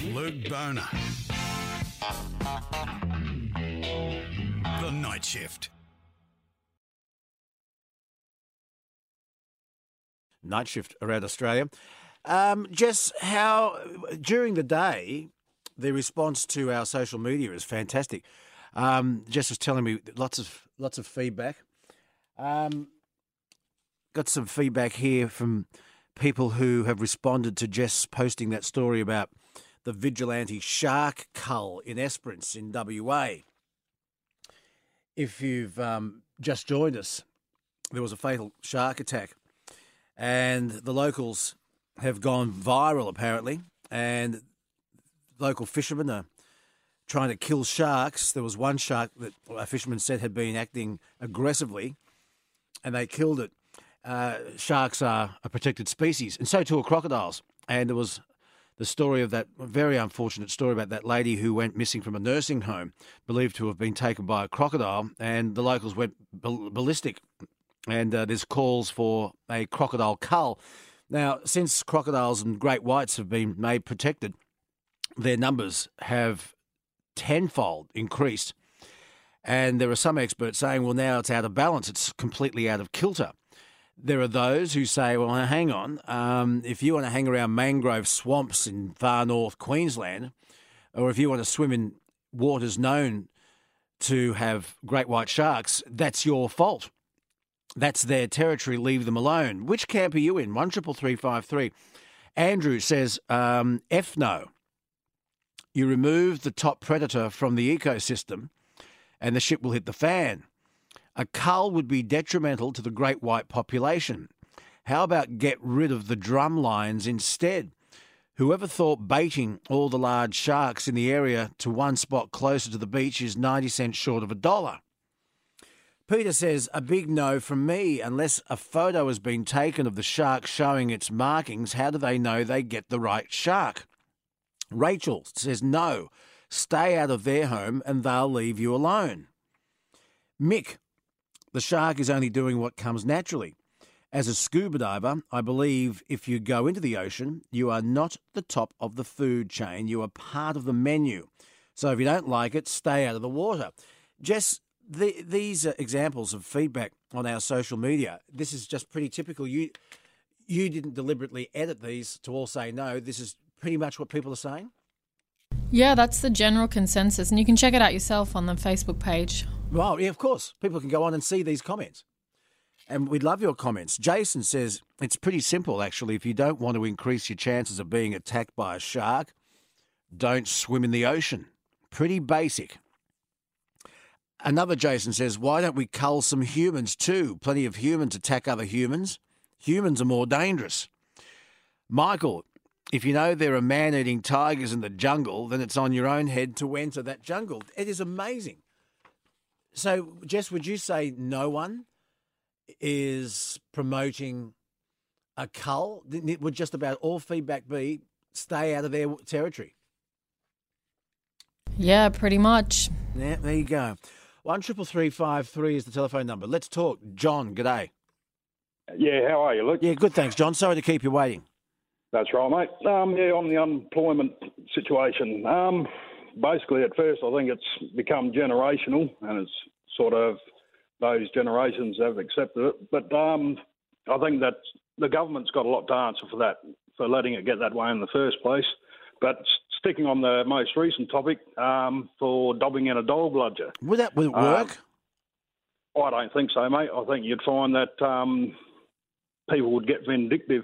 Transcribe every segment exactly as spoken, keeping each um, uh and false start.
Luke Boner. The Night Shift. Night shift around Australia. Um, Jess, how, during the day, the response to our social media is fantastic. Um, Jess was telling me lots of lots of feedback. Um, got some feedback here from people who have responded to Jess posting that story about the vigilante shark cull in Esperance in W A. If you've um, just joined us, there was a fatal shark attack, and the locals have gone viral apparently, and local fishermen are trying to kill sharks. There was one shark that a fisherman said had been acting aggressively, and they killed it. Uh, sharks are a protected species, and so too are crocodiles. And there was the story of that very unfortunate story about that lady who went missing from a nursing home, believed to have been taken by a crocodile, and the locals went ball- ballistic. And uh, there's calls for a crocodile cull. Now, since crocodiles and great whites have been made protected, their numbers have tenfold increased. And there are some experts saying, well, now it's out of balance. It's completely out of kilter. There are those who say, well, hang on, um, if you want to hang around mangrove swamps in far north Queensland, or if you want to swim in waters known to have great white sharks, that's your fault. That's their territory. Leave them alone. Which camp are you in? One triple three five three. Andrew says, um, F no. You remove the top predator from the ecosystem and the shit will hit the fan. A cull would be detrimental to the great white population. How about get rid of the drum lines instead? Whoever thought baiting all the large sharks in the area to one spot closer to the beach is ninety cents short of a dollar? Peter says, a big no from me. Unless a photo has been taken of the shark showing its markings, how do they know they get the right shark? Rachel says, no, stay out of their home and they'll leave you alone. Mick, the shark is only doing what comes naturally. As a scuba diver, I believe if you go into the ocean, you are not the top of the food chain. You are part of the menu. So if you don't like it, stay out of the water. Jess, the, these are examples of feedback on our social media. This is just pretty typical. You, you didn't deliberately edit these to all say no. This is pretty much what people are saying? Yeah, that's the general consensus. And you can check it out yourself on the Facebook page. Well, yeah, of course. People can go on and see these comments. And we'd love your comments. Jason says, it's pretty simple, actually. If you don't want to increase your chances of being attacked by a shark, don't swim in the ocean. Pretty basic. Another Jason says, why don't we cull some humans too? Plenty of humans attack other humans. Humans are more dangerous. Michael, if you know there are man-eating tigers in the jungle, then it's on your own head to enter that jungle. It is amazing. So, Jess, would you say no one is promoting a cull? Would just about all feedback be stay out of their territory? Yeah, pretty much. Yeah, there you go. One triple three five three is the telephone number. Let's talk. John, g'day. Yeah, how are you, Luke? Yeah, good, thanks, John. Sorry to keep you waiting. That's right, mate. Um, yeah, on the unemployment situation, um, basically at first I think it's become generational and it's sort of those generations have accepted it. But um, I think that the government's got a lot to answer for that, for letting it get that way in the first place. But sticking on the most recent topic, um, for dobbing in a dole bludger. Would that would it work? Um, I don't think so, mate. I think you'd find that um, people would get vindictive.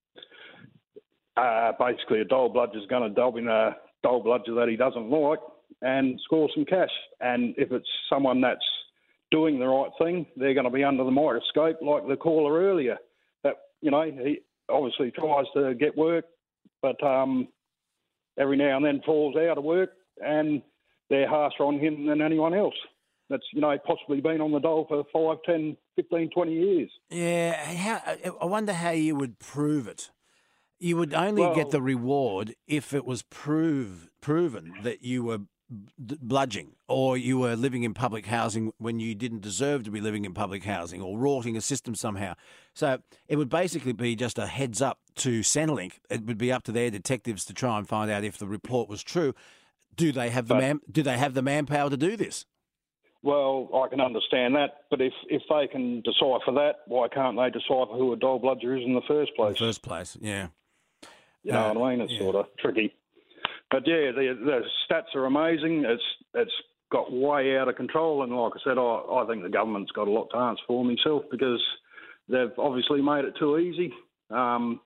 Uh, basically, a dole bludger's going to dob in a dole bludger that he doesn't like and score some cash. And if it's someone that's doing the right thing, they're going to be under the microscope, like the caller earlier. That, you know, he obviously tries to get work, but um, every now and then falls out of work, and they're harsher on him than anyone else. That's, you know, possibly been on the dole for five, ten, fifteen, twenty years. Yeah, how, I wonder how you would prove it. You would only well, get the reward if it was prove, proven that you were d- bludging, or you were living in public housing when you didn't deserve to be living in public housing, or rorting a system somehow. So it would basically be just a heads up to Centrelink. It would be up to their detectives to try and find out if the report was true. Do they have the But- man? Do they have the manpower to do this? Well, I can understand that, but if, if they can decipher that, why can't they decipher who a dole bludger is in the first In place? the first place, yeah. You know Uh, what I mean? It's yeah. sort of tricky. But yeah, the, the stats are amazing. It's it's got way out of control, and like I said, I, I think the government's got a lot to answer for myself, because they've obviously made it too easy. Um,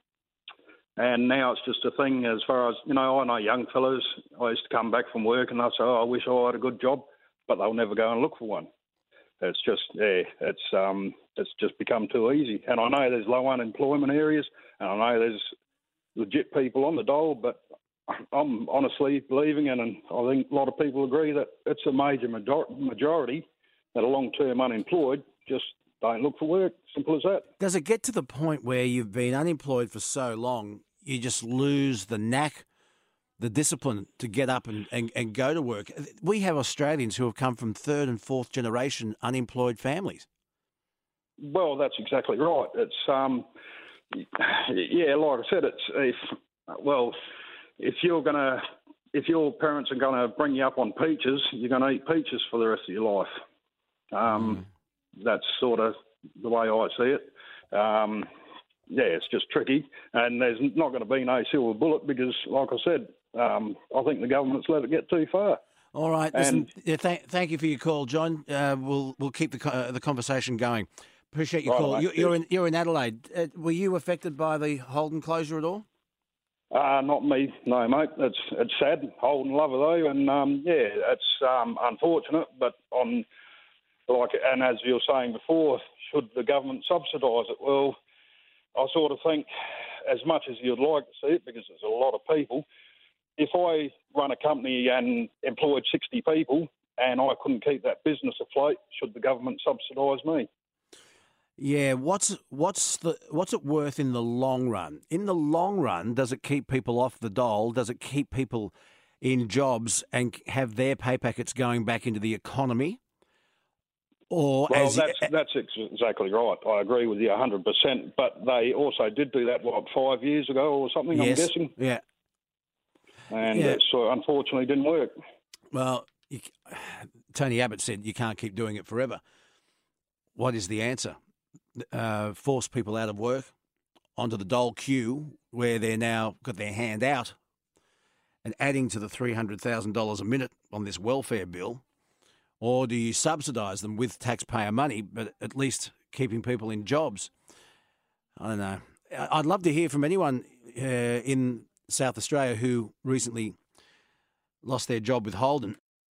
and now it's just a thing as far as, you know, I know young fellas, I used to come back from work and they'll say, oh, I wish I had a good job, but they'll never go and look for one. It's just, yeah, it's um, it's just become too easy. And I know there's low unemployment areas, and I know there's legit people on the dole, but I'm honestly believing, and I think a lot of people agree, that it's a major major- majority that are long-term unemployed just don't look for work. Simple as that. Does it get to the point where you've been unemployed for so long, you just lose the knack, the discipline to get up and, and, and go to work? We have Australians who have come from third and fourth generation unemployed families. Well, that's exactly right. It's um, yeah, like I said, it's if well, if you're gonna if your parents are gonna bring you up on peaches, you're gonna eat peaches for the rest of your life. Um, mm. That's sort of the way I see it. Um, yeah, it's just tricky, and there's not going to be no silver bullet, because, like I said, um, I think the government's let it get too far. All right. Listen, And- yeah, th- thank you for your call, John. Uh, we'll we'll keep the co- uh, the conversation going. Appreciate your Right, call. mate. You, you're in you're in Adelaide. Uh, were you affected by the Holden closure at all? Uh, not me, no, mate. It's it's sad. Holden love her though, and um, yeah, it's um, unfortunate. But on like, and as you were saying before, should the government subsidise it? Well, I sort of think, as much as you'd like to see it, because there's a lot of people, if I run a company and employed sixty people and I couldn't keep that business afloat, should the government subsidise me? Yeah. What's what's the what's it worth in the long run? In the long run, does it keep people off the dole? Does it keep people in jobs and have their pay packets going back into the economy? Or Well, as that's that's ex- exactly right. I agree with you one hundred percent. But they also did do that, what, five years ago or something, yes, I'm guessing? yeah. And Yeah. it so unfortunately didn't work. Well, you, Tony Abbott said you can't keep doing it forever. What is the answer? Uh, force people out of work onto the dole queue, where they're now got their hand out and adding to the three hundred thousand dollars a minute on this welfare bill? Or do you subsidise them with taxpayer money, but at least keeping people in jobs? I don't know. I'd love to hear from anyone uh, in South Australia who recently lost their job with Holden.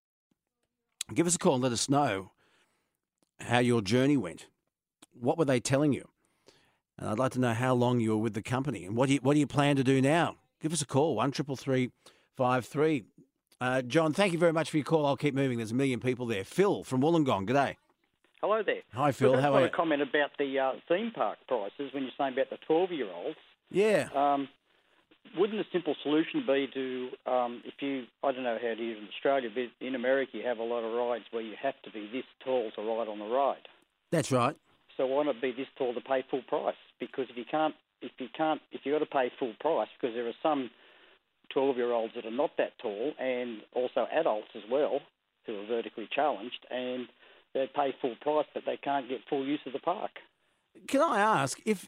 Give us a call and let us know how your journey went. What were they telling you? And I'd like to know how long you were with the company, and what do you, what do you plan to do now? Give us a call, one triple three five three. Uh, John, thank you very much for your call. I'll keep moving. There's a million people there. Phil from Wollongong, g'day. Hello there. Hi, Phil. Look, I How just are want you? to comment about the uh, theme park prices when you're saying about the twelve-year-olds. Yeah. Um, wouldn't a simple solution be to, um, if you, I don't know how it is in Australia, but in America you have a lot of rides where you have to be this tall to ride on the ride. That's right. So why not be this tall to pay full price? Because if you can't, if you can't, if you've got to pay full price, because there are some twelve-year-olds that are not that tall, and also adults as well, who are vertically challenged, and they pay full price, but they can't get full use of the park. Can I ask, if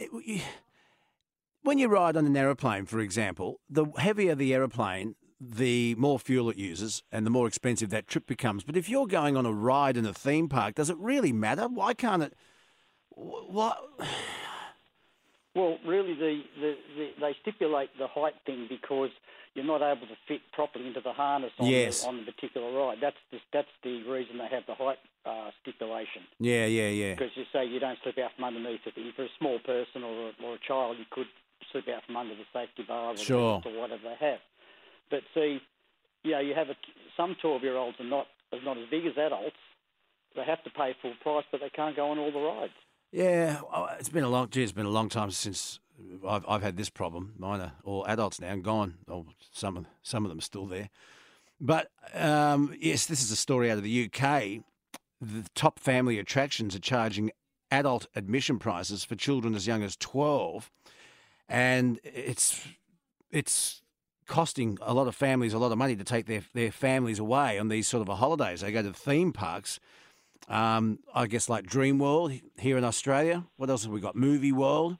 when you ride on an aeroplane, for example, the heavier the aeroplane, the more fuel it uses and the more expensive that trip becomes. But if you're going on a ride in a theme park, does it really matter? Why can't it... What... Well, really, the, the, the, they stipulate the height thing because you're not able to fit properly into the harness on, Yes. the, on the particular ride. That's the, that's the reason they have the height uh, stipulation. Yeah, yeah, yeah. Because you say you don't slip out from underneath it. If you're a small person or a, or a child, you could slip out from under the safety bar or, Sure. the, or whatever they have. But see, yeah, you have a, some twelve-year-olds are not, are not as big as adults. They have to pay full price, but they can't go on all the rides. Yeah, oh, it's been a long. Gee, it's been a long time since I've I've had this problem. Mine are all adults now and gone. Oh, some of some of them are still there. But, um, yes, this is a story out of the U K. The top family attractions are charging adult admission prices for children as young as twelve, and it's it's costing a lot of families a lot of money to take their, their families away on these sort of a holidays. They go to theme parks, um, I guess like Dream World here in Australia. What else have we got? Movie World.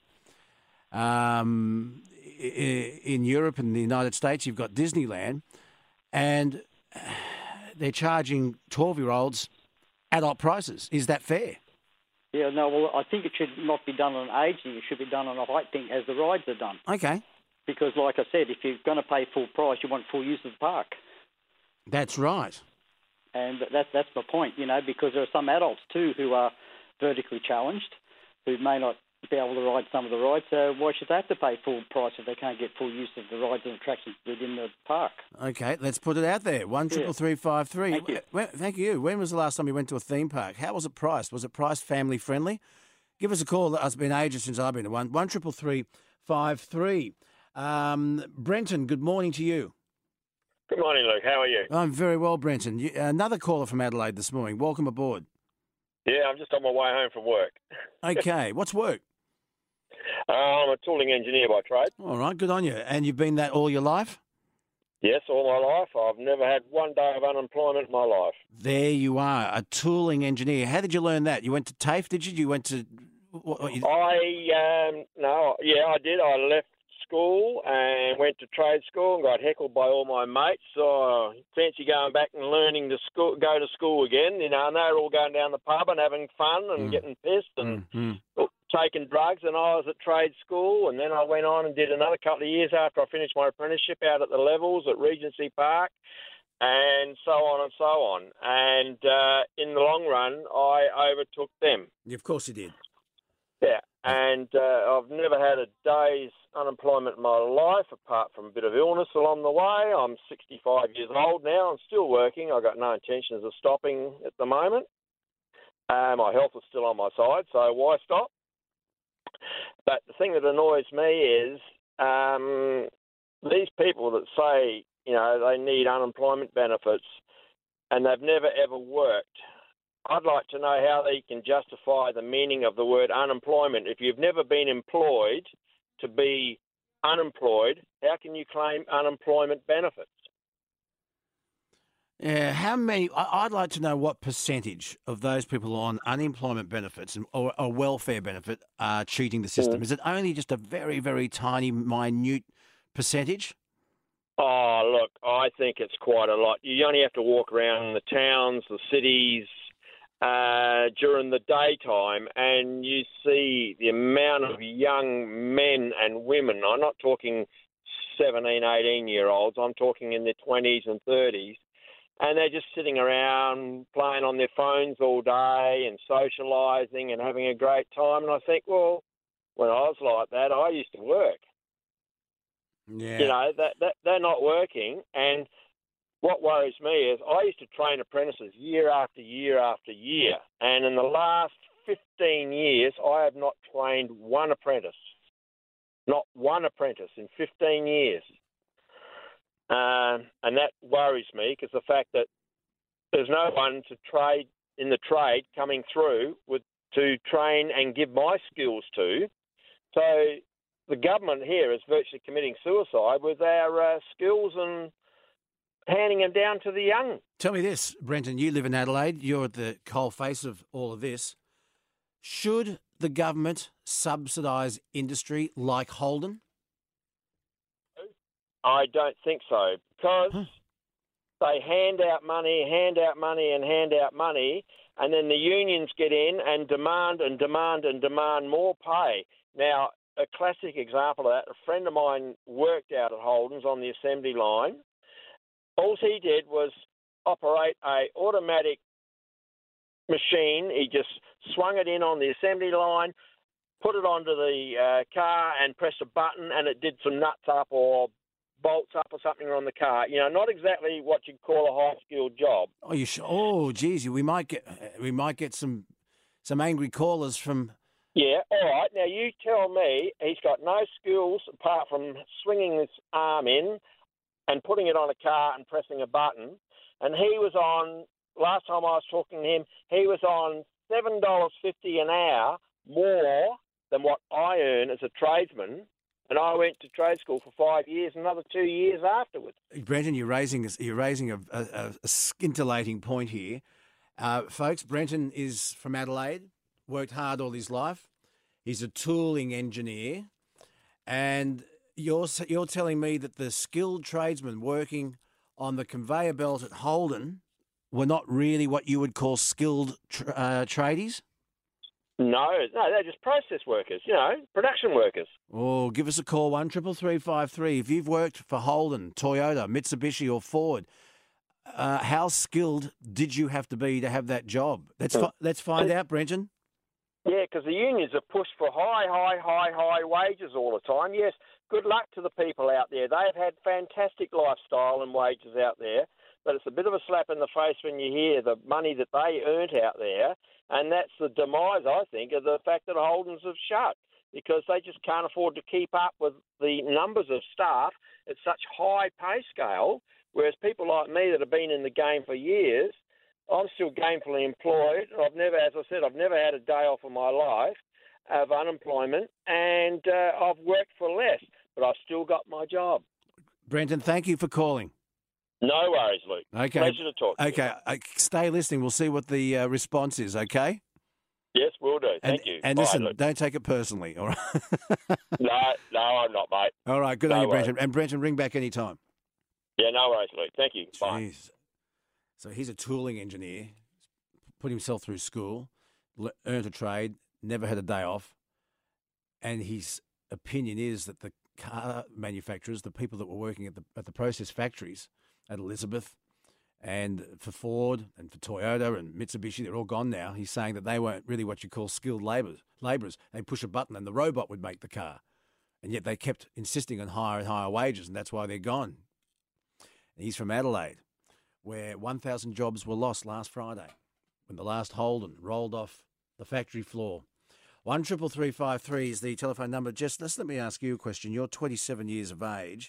Um, in Europe and the United States, you've got Disneyland, and they're charging twelve-year-olds adult prices. Is that fair? Yeah, no, well, I think it should not be done on age thing. It should be done on a height thing, as the rides are done. Okay. Because, like I said, if you're going to pay full price, you want full use of the park. That's right. And that's that's my point, you know, because there are some adults too who are vertically challenged, who may not be able to ride some of the rides. So why should they have to pay full price if they can't get full use of the rides and attractions within the park? Okay, let's put it out there. One triple three five three. Thank you. When, thank you. When was the last time you went to a theme park? How was it priced? Was it priced family friendly? Give us a call. It's been ages since I've been to one. One triple three five three. Um, Brenton, good morning to you. Good morning, Luke. How are you? I'm very well, Brenton. You, another caller from Adelaide this morning. Welcome aboard. Yeah, I'm just on my way home from work. Okay, what's work? Uh, I'm a tooling engineer by trade. All right, good on you. And you've been that all your life? Yes, all my life. I've never had one day of unemployment in my life. There you are, a tooling engineer. How did you learn that? You went to TAFE, did you? You went to... What, what you... I, um, no, yeah, I did. I left school and went to trade school and got heckled by all my mates. So I fancy going back and learning to school, go to school again. You know, and they're all going down the pub and having fun and mm. getting pissed and mm-hmm. taking drugs. And I was at trade school, and then I went on and did another couple of years after I finished my apprenticeship out at the Levels at Regency Park, and so on and so on. And uh, in the long run, I overtook them. Yeah, of course you did. Yeah, and uh, I've never had a day's unemployment in my life, apart from a bit of illness along the way. I'm sixty-five years old now. I'm still working. I've got no intentions of stopping at the moment. Uh, my health is still on my side, so why stop? But the thing that annoys me is um, these people that say, you know, they need unemployment benefits and they've never ever worked. I'd like to know how they can justify the meaning of the word unemployment. If you've never been employed to be unemployed, how can you claim unemployment benefits? Yeah, how many? I'd like to know what percentage of those people on unemployment benefits or a welfare benefit are cheating the system. Mm. Is it only just a very, very tiny, minute percentage? Oh, look, I think it's quite a lot. You only have to walk around the towns, the cities, Uh, during the daytime, and you see the amount of young men and women. I'm not talking seventeen, eighteen-year-olds. I'm talking in their twenties and thirties, and they're just sitting around playing on their phones all day and socialising and having a great time. And I think, well, when I was like that, I used to work. Yeah. You know, that, that they're not working, and what worries me is I used to train apprentices year after year after year, and in the last fifteen years, I have not trained one apprentice. Not one apprentice in fifteen years. Um, and that worries me because the fact that there's no one to trade in the trade coming through with to train and give my skills to. So the government here is virtually committing suicide with our uh, skills and handing them down to the young. Tell me this, Brenton, you live in Adelaide. You're at the coalface of all of this. Should the government subsidise industry like Holden? I don't think so, because huh. they hand out money, hand out money and hand out money, and then the unions get in and demand and demand and demand more pay. Now, a classic example of that, a friend of mine worked out at Holden's on the assembly line. All he did was operate a automatic machine. He just swung it in on the assembly line, put it onto the uh, car and pressed a button, and it did some nuts up or bolts up or something on the car. You know, not exactly what you'd call a high-skilled job. Oh, you sh- oh, geez, we might get we might get some some angry callers from. Yeah, all right. Now you tell me he's got no skills apart from swinging his arm in and putting it on a car and pressing a button. And he was on, last time I was talking to him, he was on seven dollars fifty an hour more than what I earn as a tradesman. And I went to trade school for five years, another two years afterwards. Brenton, you're raising, you're raising a, a, a scintillating point here. Uh, folks, Brenton is from Adelaide, worked hard all his life. He's a tooling engineer. And you're, you're telling me that the skilled tradesmen working on the conveyor belt at Holden were not really what you would call skilled tr- uh, tradies? No, no, they're just process workers, you know, production workers. Oh, give us a call, one triple three five three. If you've worked for Holden, Toyota, Mitsubishi or Ford, uh, how skilled did you have to be to have that job? Let's, fi- let's find out, Brenton. Yeah, because the unions are pushed for high, high, high, high wages all the time. Yes, good luck to the people out there. They've had fantastic lifestyle and wages out there, but it's a bit of a slap in the face when you hear the money that they earned out there, and that's the demise, I think, of the fact that Holden's have shut, because they just can't afford to keep up with the numbers of staff at such high pay scale, whereas people like me that have been in the game for years, I'm still gainfully employed. I've never, as I said, I've never had a day off in my life of unemployment, and uh, I've worked for less, but I've still got my job. Brenton, thank you for calling. No worries, Luke. Okay. Pleasure to talk to Okay, you. uh, stay listening. We'll see what the uh, response is, okay? Yes, will do. Thank and, you. And Bye, listen, Luke. don't take it personally, all right? no, no, I'm not, mate. All right, good No on you, worries. Brenton. And Brenton, ring back any time. Yeah, no worries, Luke. Thank you. Bye. Jeez. So he's a tooling engineer, put himself through school, le- earned a trade, never had a day off, and his opinion is that the car manufacturers, the people that were working at the at the process factories at Elizabeth and for Ford and for Toyota and Mitsubishi, they're all gone now. He's saying that they weren't really what you call skilled labourers. Labourers. They push a button and the robot would make the car. And yet they kept insisting on higher and higher wages, and that's why they're gone. And he's from Adelaide, where one thousand jobs were lost last Friday when the last Holden rolled off the factory floor. one triple three five three is the telephone number. Jess, let's let me ask you a question. You're twenty-seven years of age,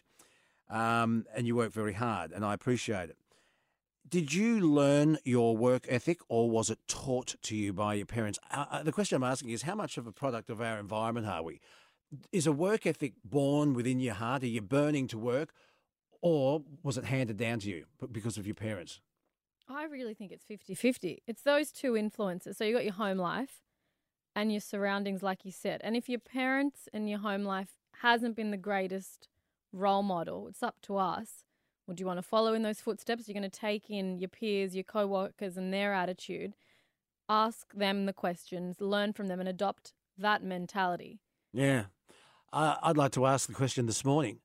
um, and you work very hard, and I appreciate it. Did you learn your work ethic, or was it taught to you by your parents? Uh, the question I'm asking is, how much of a product of our environment are we? Is a work ethic born within your heart? Are you burning to work, or was it handed down to you because of your parents? I really think it's fifty-fifty. It's those two influences. So you got your home life and your surroundings, like you said. And if your parents and your home life hasn't been the greatest role model, it's up to us. Well, do you want to follow in those footsteps? You're going to take in your peers, your co-workers and their attitude, ask them the questions, learn from them and adopt that mentality. Yeah. Uh, I'd like to ask the question this morning.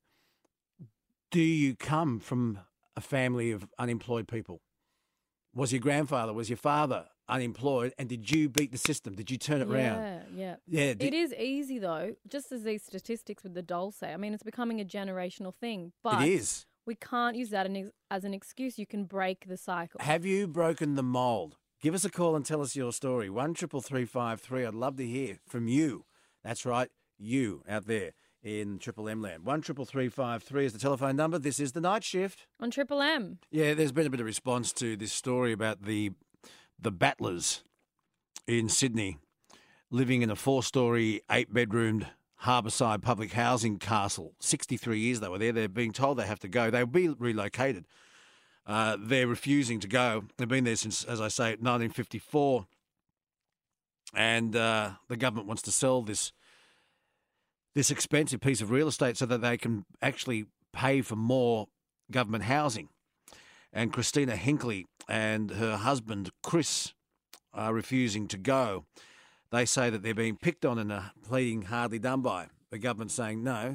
Do you come from a family of unemployed people? Was your grandfather, was your father unemployed, and did you beat the system? Did you turn it yeah, around? Yeah, yeah. Yeah. It is easy, though, just as these statistics with the dole say. I mean, it's becoming a generational thing. But It is. we can't use that as an excuse. You can break the cycle. Have you broken the mould? Give us a call and tell us your story. one triple three five three. I'd love to hear from you. That's right, you out there in Triple M land. one triple three five three is the telephone number. This is the Night Shift. On Triple M. Yeah, there's been a bit of response to this story about the the battlers in Sydney living in a four-storey, eight-bedroomed harbourside public housing castle. sixty-three years they were there. They're being told they have to go. They'll be relocated. Uh, they're refusing to go. They've been there since, as I say, nineteen fifty-four. And uh, the government wants to sell this this expensive piece of real estate so that they can actually pay for more government housing. And Christina Hinckley and her husband, Chris, are refusing to go. They say that they're being picked on and are pleading hardly done by. The government's saying no.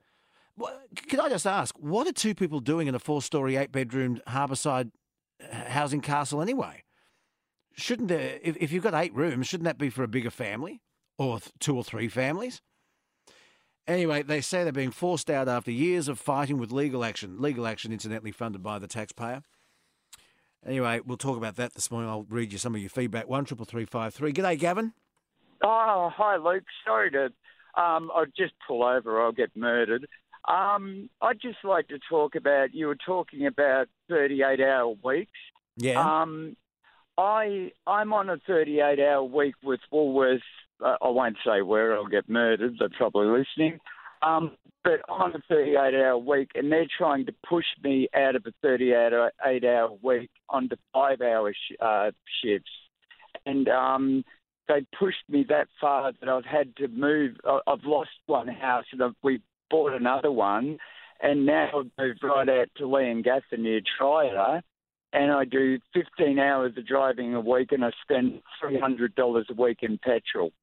Can I just ask, what are two people doing in a four-storey, eight-bedroom harbourside housing castle anyway? Shouldn't there, if, if you've got eight rooms, shouldn't that be for a bigger family or th- two or three families? Anyway, they say they're being forced out after years of fighting with legal action. Legal action, incidentally, funded by the taxpayer. Anyway, we'll talk about that this morning. I'll read you some of your feedback. one triple three five three. G'day, Gavin. Oh, hi, Luke. Sorry to... Um, I'd just pull over or I'll get murdered. Um, I'd just like to talk about, you were talking about thirty-eight hour weeks. Yeah. Um, I, I'm on a thirty-eight hour week with Woolworths. Uh, I won't say where, I'll get murdered. They're probably listening. Um, but I'm on a thirty-eight hour week, and they're trying to push me out of a thirty-eight hour week onto five hour sh- uh, shifts. And um, they pushed me that far that I've had to move. I- I've lost one house, and I've, we bought another one, and now I've moved right out to Leongatha near Trier, and I do fifteen hours of driving a week, and I spend three hundred dollars a week in petrol.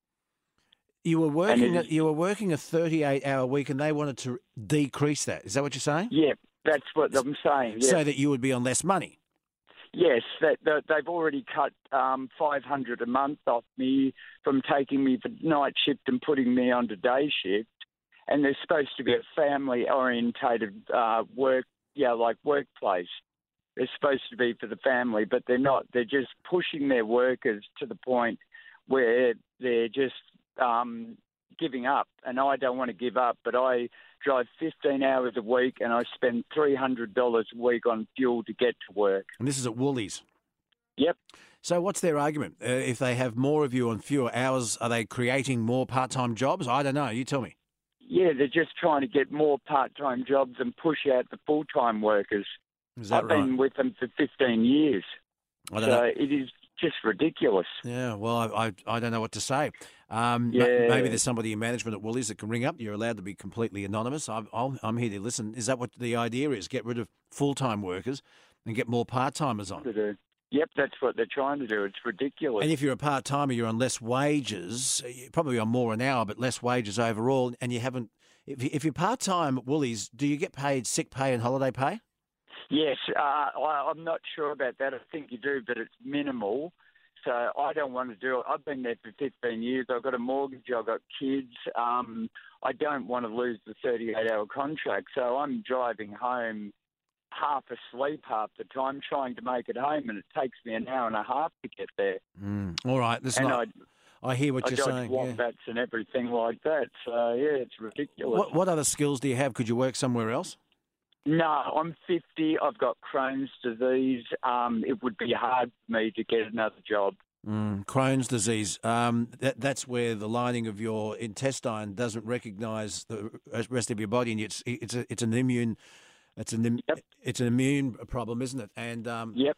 You were working. it A, you were working a thirty-eight hour week, and they wanted to decrease that. Is that what you're saying? Yeah, that's what I'm saying. Yeah. So that you would be on less money. Yes, that, that they've already cut um, five hundred a month off me from taking me for night shift and putting me onto day shift. And they're supposed to be a family orientated uh, work, yeah, like workplace. They're supposed to be for the family, but they're not. They're just pushing their workers to the point where they're just um, giving up. And I don't want to give up, but I drive fifteen hours a week and I spend three hundred dollars a week on fuel to get to work. And this is at Woolies. Yep. So what's their argument? Uh, if they have more of you on fewer hours, are they creating more part-time jobs? I don't know. You tell me. Yeah, they're just trying to get more part-time jobs and push out the full-time workers. Is that I've right? been with them for fifteen years. I don't so know. it is just ridiculous. Yeah, well, I, I, I don't know what to say. Um, Yeah. m- Maybe there's somebody in management at Woolies that can ring up. You're allowed to be completely anonymous. I'm, I'll, I'm here to listen. Is that what the idea is? Get rid of full-time workers and get more part-timers on. To do. Yep, that's what they're trying to do. It's ridiculous. And if you're a part-timer, you're on less wages, you're probably on more an hour, but less wages overall, and you haven't... If, you- if you're part-time at Woolies, do you get paid sick pay and holiday pay? Yes, uh, I, I'm not sure about that. I think you do, but it's minimal. So I don't want to do it. I've been there for fifteen years. I've got a mortgage. I've got kids. Um, I don't want to lose the thirty-eight hour contract. So I'm driving home half asleep half the time, trying to make it home, and it takes me an hour and a half to get there. Mm. All right, listen, and I, I, I hear what I you're dodge saying. Yeah. wombats and everything like that. So yeah, it's ridiculous. What, what other skills do you have? Could you work somewhere else? No, I'm fifty. I've got Crohn's disease. Um, it would be hard for me to get another job. Mm, Crohn's disease. Um, that, that's where the lining of your intestine doesn't recognise the rest of your body, and it's it's a, it's an immune it's an im- Yep. it's an immune problem, isn't it? And um, Yep.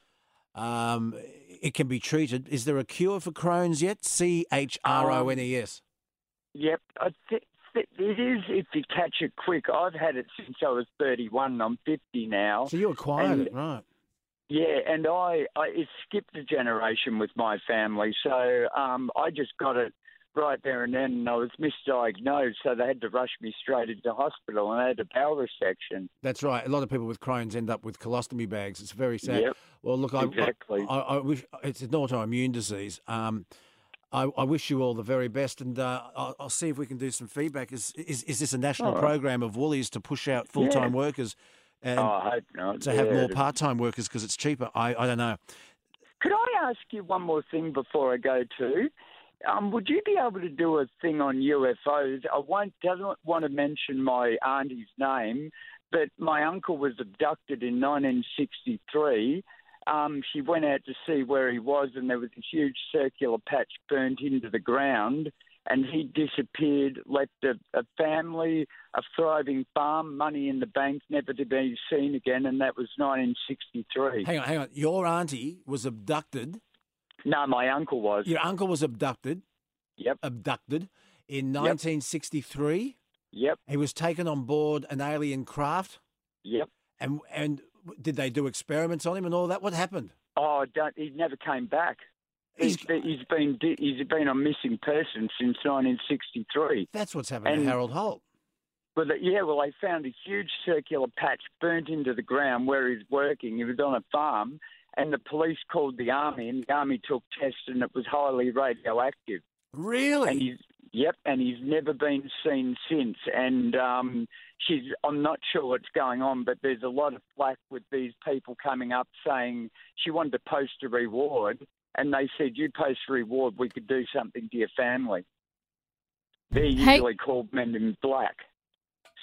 um, it can be treated. Is there a cure for Crohn's yet? C H R O N E S. Yep. I th- th- it is if you catch it quick. I've had it since I was thirty-one, and I'm fifty now. So you acquired And- it, right? Yeah, and I, I it skipped a generation with my family, so um, I just got it right there and then, and I was misdiagnosed, so they had to rush me straight into hospital, and I had a bowel resection. That's right. A lot of people with Crohn's end up with colostomy bags. It's very sad. Yep. Well, look, I, Exactly. I, I wish it's an autoimmune disease. Um, I, I wish you all the very best, and uh, I'll, I'll see if we can do some feedback. Is is, is this a national All right. program of Woolies to push out full time Yeah. workers and Oh, I hope not. to have Yeah, more to- part time workers because it's cheaper? I, I don't know. Could I ask you one more thing before I go to? Um, would you be able to do a thing on U F Os? I won't, doesn't want to mention my auntie's name, but my uncle was abducted in nineteen sixty-three. Um, she went out to see where he was, and there was a huge circular patch burnt into the ground, and he disappeared, left a, a family, a thriving farm, money in the bank, never to be seen again, and that was nineteen sixty-three. Hang on, hang on. Your auntie was abducted. No, my uncle was. Your uncle was abducted. Yep. Abducted in nineteen sixty-three. Yep, He was taken on board an alien craft. yep. And and did they do experiments on him and all that? What happened? Oh, don't, he never came back. He's- He's, he's been he's been a missing person since nineteen sixty-three. That's what's happened And- to Harold Holt. But the- yeah, well, they found a huge circular patch burnt into the ground where he's working. He was on a farm, and the police called the army, and the army took tests, and it was highly radioactive. Really? And he's yep, and he's never been seen since. And um, she's I'm not sure what's going on, but there's a lot of flack with these people coming up saying she wanted to post a reward, and they said you post a reward, we could do something to your family. They're Hey- usually called Men in Black.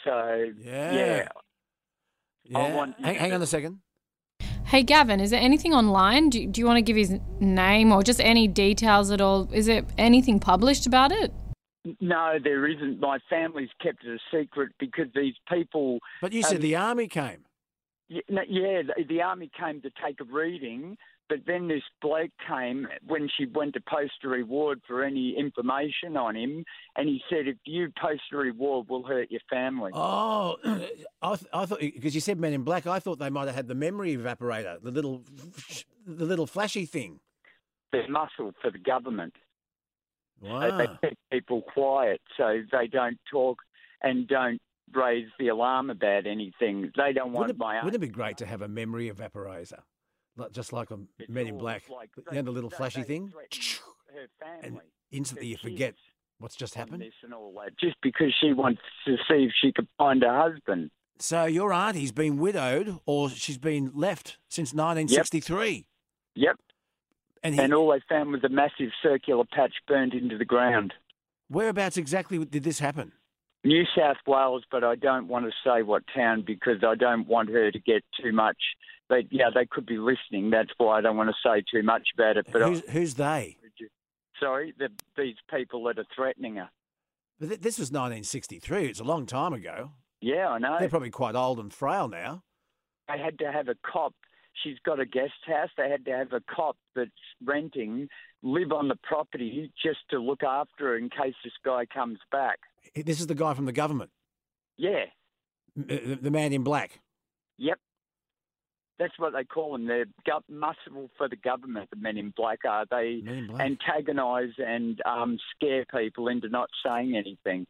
So, Yeah. yeah. Yeah. I want you hang, to- hang on a second. Hey, Gavin, is there anything online? Do, do you want to give his name or just any details at all? Is there anything published about it? No, there isn't. My family's kept it a secret because these people... But you said Um, the army came. Yeah, no, yeah, the, the army came to take a reading, but then this bloke came when she went to post a reward for any information on him, and he said, if you post a reward, we'll hurt your family. Oh, I, th- I thought because you said Men in Black, I thought they might have had the memory evaporator, the little, the little flashy thing. They're muscle for the government. Wow. They, they keep people quiet so they don't talk and don't raise the alarm about anything. They don't want Wouldn't it, my own. wouldn't it be great to have a memory evaporizer, like, just like on It's Men in all Black? like you they- know, the little they- flashy they thing, threaten her and family. instantly you Her forget kids what's just on happened. This and all that, just because she wants to see if she could find a husband. So your auntie's been widowed, or she's been left since nineteen sixty-three, Yep. and, he, And all they found was a massive circular patch burnt into the ground. whereabouts exactly did this happen? New South Wales, but I don't want to say what town because I don't want her to get too much. But yeah, they could be listening. That's why I don't want to say too much about it. But Who's, I, who's they? sorry, the, these people that are threatening her. But th- this was nineteen sixty-three. It's a long time ago. Yeah, I know. They're probably quite old and frail now. They had to have a cop. She's got a guest house. They had to have a cop that's renting live on the property just to look after her in case this guy comes back. This is the guy from the government, Yeah. M- the, the man in black. Yep. That's what they call them. They're gov- muscle for the government, the men in black are. They Men in black. antagonise and um, scare people into not saying anything.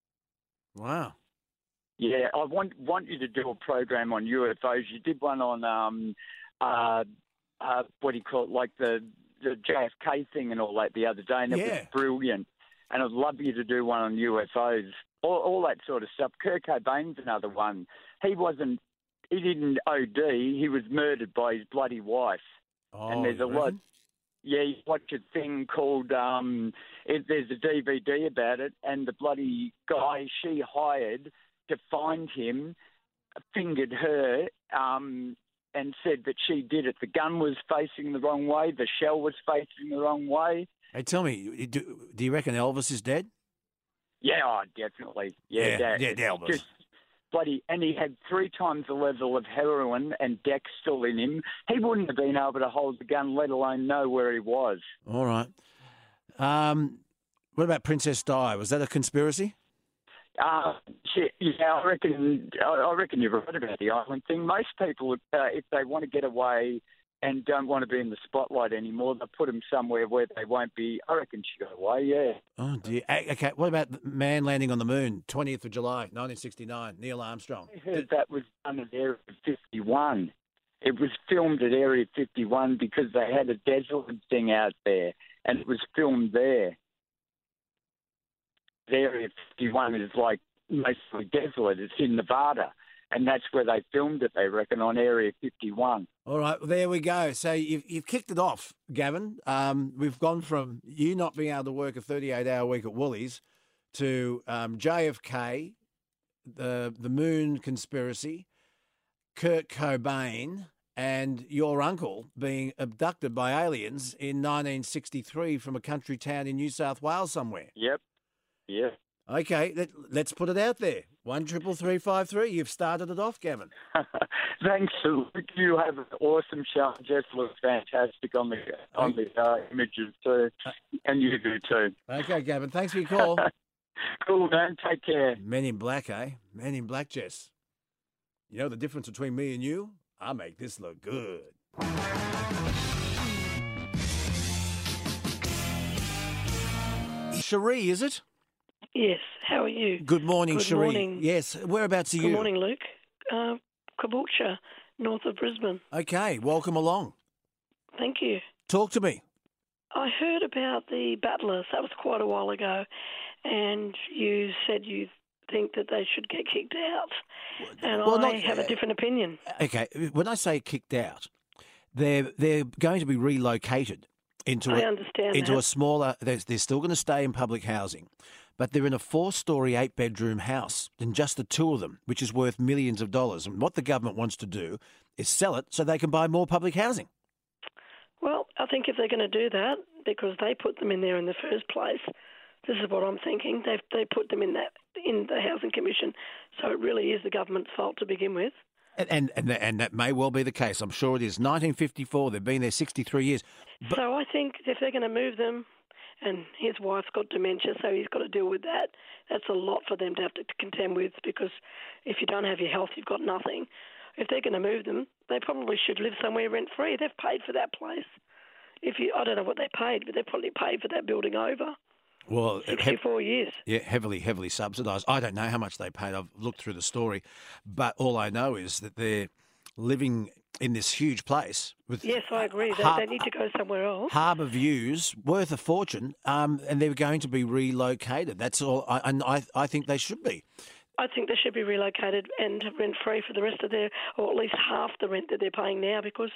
Wow. Yeah, I want want you to do a program on U F Os. You did one on, um, uh, uh, what do you call it, like the, the J F K thing and all that the other day, and it Yeah. was brilliant. And I'd love you to do one on U F Os, all, all that sort of stuff. Kurt Cobain's another one. He wasn't, he didn't O D, he was murdered by his bloody wife. Oh, and there's you a lot. reckon? Yeah, you watch a thing called, um, it, there's a D V D about it, and the bloody guy she hired to find him fingered her um, and said that she did it. The gun was facing the wrong way, the shell was facing the wrong way. Hey, tell me, do, do you reckon Elvis is dead? Yeah, oh, definitely. Yeah, Yeah, that, yeah, Elvis. Just bloody, and he had three times the level of heroin and Dex still in him. He wouldn't have been able to hold the gun, let alone know where he was. All right. Um, what about Princess Di? Was that a conspiracy? Uh, she, yeah, I reckon. I I reckon you're right about the island thing. Most people, uh, if they want to get away and don't want to be in the spotlight anymore, they put them somewhere where they won't be. I reckon she got away. Yeah. Oh, dear. A- Okay, what about the man landing on the moon, twentieth of July, nineteen sixty-nine, Neil Armstrong? I heard that was done at Area fifty-one. It was filmed at Area fifty-one because they had a desert thing out there, and it was filmed there. Area fifty-one is like mostly desolate. It's in Nevada, and that's where they filmed it, they reckon, on Area fifty-one. All right, well, there we go. So you've, you've kicked it off, Gavin. Um, we've gone from you not being able to work a thirty-eight hour week at Woolies to um, J F K, the, the moon conspiracy, Kurt Cobain, and your uncle being abducted by aliens in nineteen sixty-three from a country town in New South Wales somewhere. Yep. Yeah. Okay, let, let's put it out there. One triple three five three. You've started it off, Gavin. Thanks, Luke. You have an awesome show. Jess looks fantastic on the on the uh, images too, and you do too. Okay, Gavin. Thanks for your call. Cool, man. Take care. Men in Black, eh? Men in Black, Jess. You know the difference between me and you? I make this look good. Cherie, is it? Yes, how are you? Good morning, Good Cherie. morning. Yes, whereabouts are Good you? morning, Luke. Uh, Caboolture, north of Brisbane. Okay, welcome along. Thank you. Talk to me. I heard about the battlers. That was quite a while ago, and you said you think that they should get kicked out, and Well, I not- have a different opinion. Okay, when I say kicked out, they're they're going to be relocated into I a, understand into that. a smaller. They're, they're still going to stay in public housing, but they're in a four-storey, eight-bedroom house, and just the two of them, which is worth millions of dollars. And what the government wants to do is sell it so they can buy more public housing. Well, I think if they're going to do that, because they put them in there in the first place, this is what I'm thinking. They they put them in that in the Housing Commission, so it really is the government's fault to begin with. And and and, and that may well be the case. I'm sure it is. nineteen fifty-four. They've been there sixty-three years. But So I think if they're going to move them, and his wife's got dementia, so he's got to deal with that. That's a lot for them to have to contend with, because if you don't have your health, you've got nothing. If they're going to move them, they probably should live somewhere rent-free. They've paid for that place. If you, I don't know what they paid, but they probably paid for that building over well, sixty-four years. Yeah, heavily, heavily subsidised. I don't know how much they paid. I've looked through the story, but all I know is that they're living in this huge place with Yes, I agree. They, har- they need to go somewhere else. harbour views worth a fortune, um, and they're going to be relocated. That's all, I, and I, I think they should be. I think they should be relocated and rent-free for the rest of their, or at least half the rent that they're paying now, because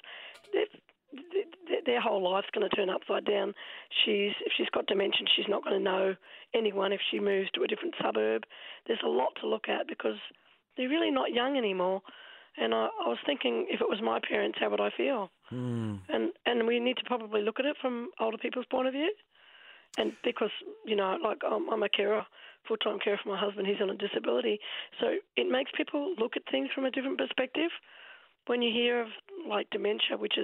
their, their whole life's going to turn upside down. She's if she's got dementia, she's not going to know anyone if she moves to a different suburb. There's a lot to look at because they're really not young anymore. And I, I was thinking, if it was my parents, how would I feel? Mm. And and we need to probably look at it from older people's point of view. And because, you know, like I'm, I'm a carer, full-time carer for my husband, he's on a disability. So it makes people look at things from a different perspective. When you hear of, like, dementia, which is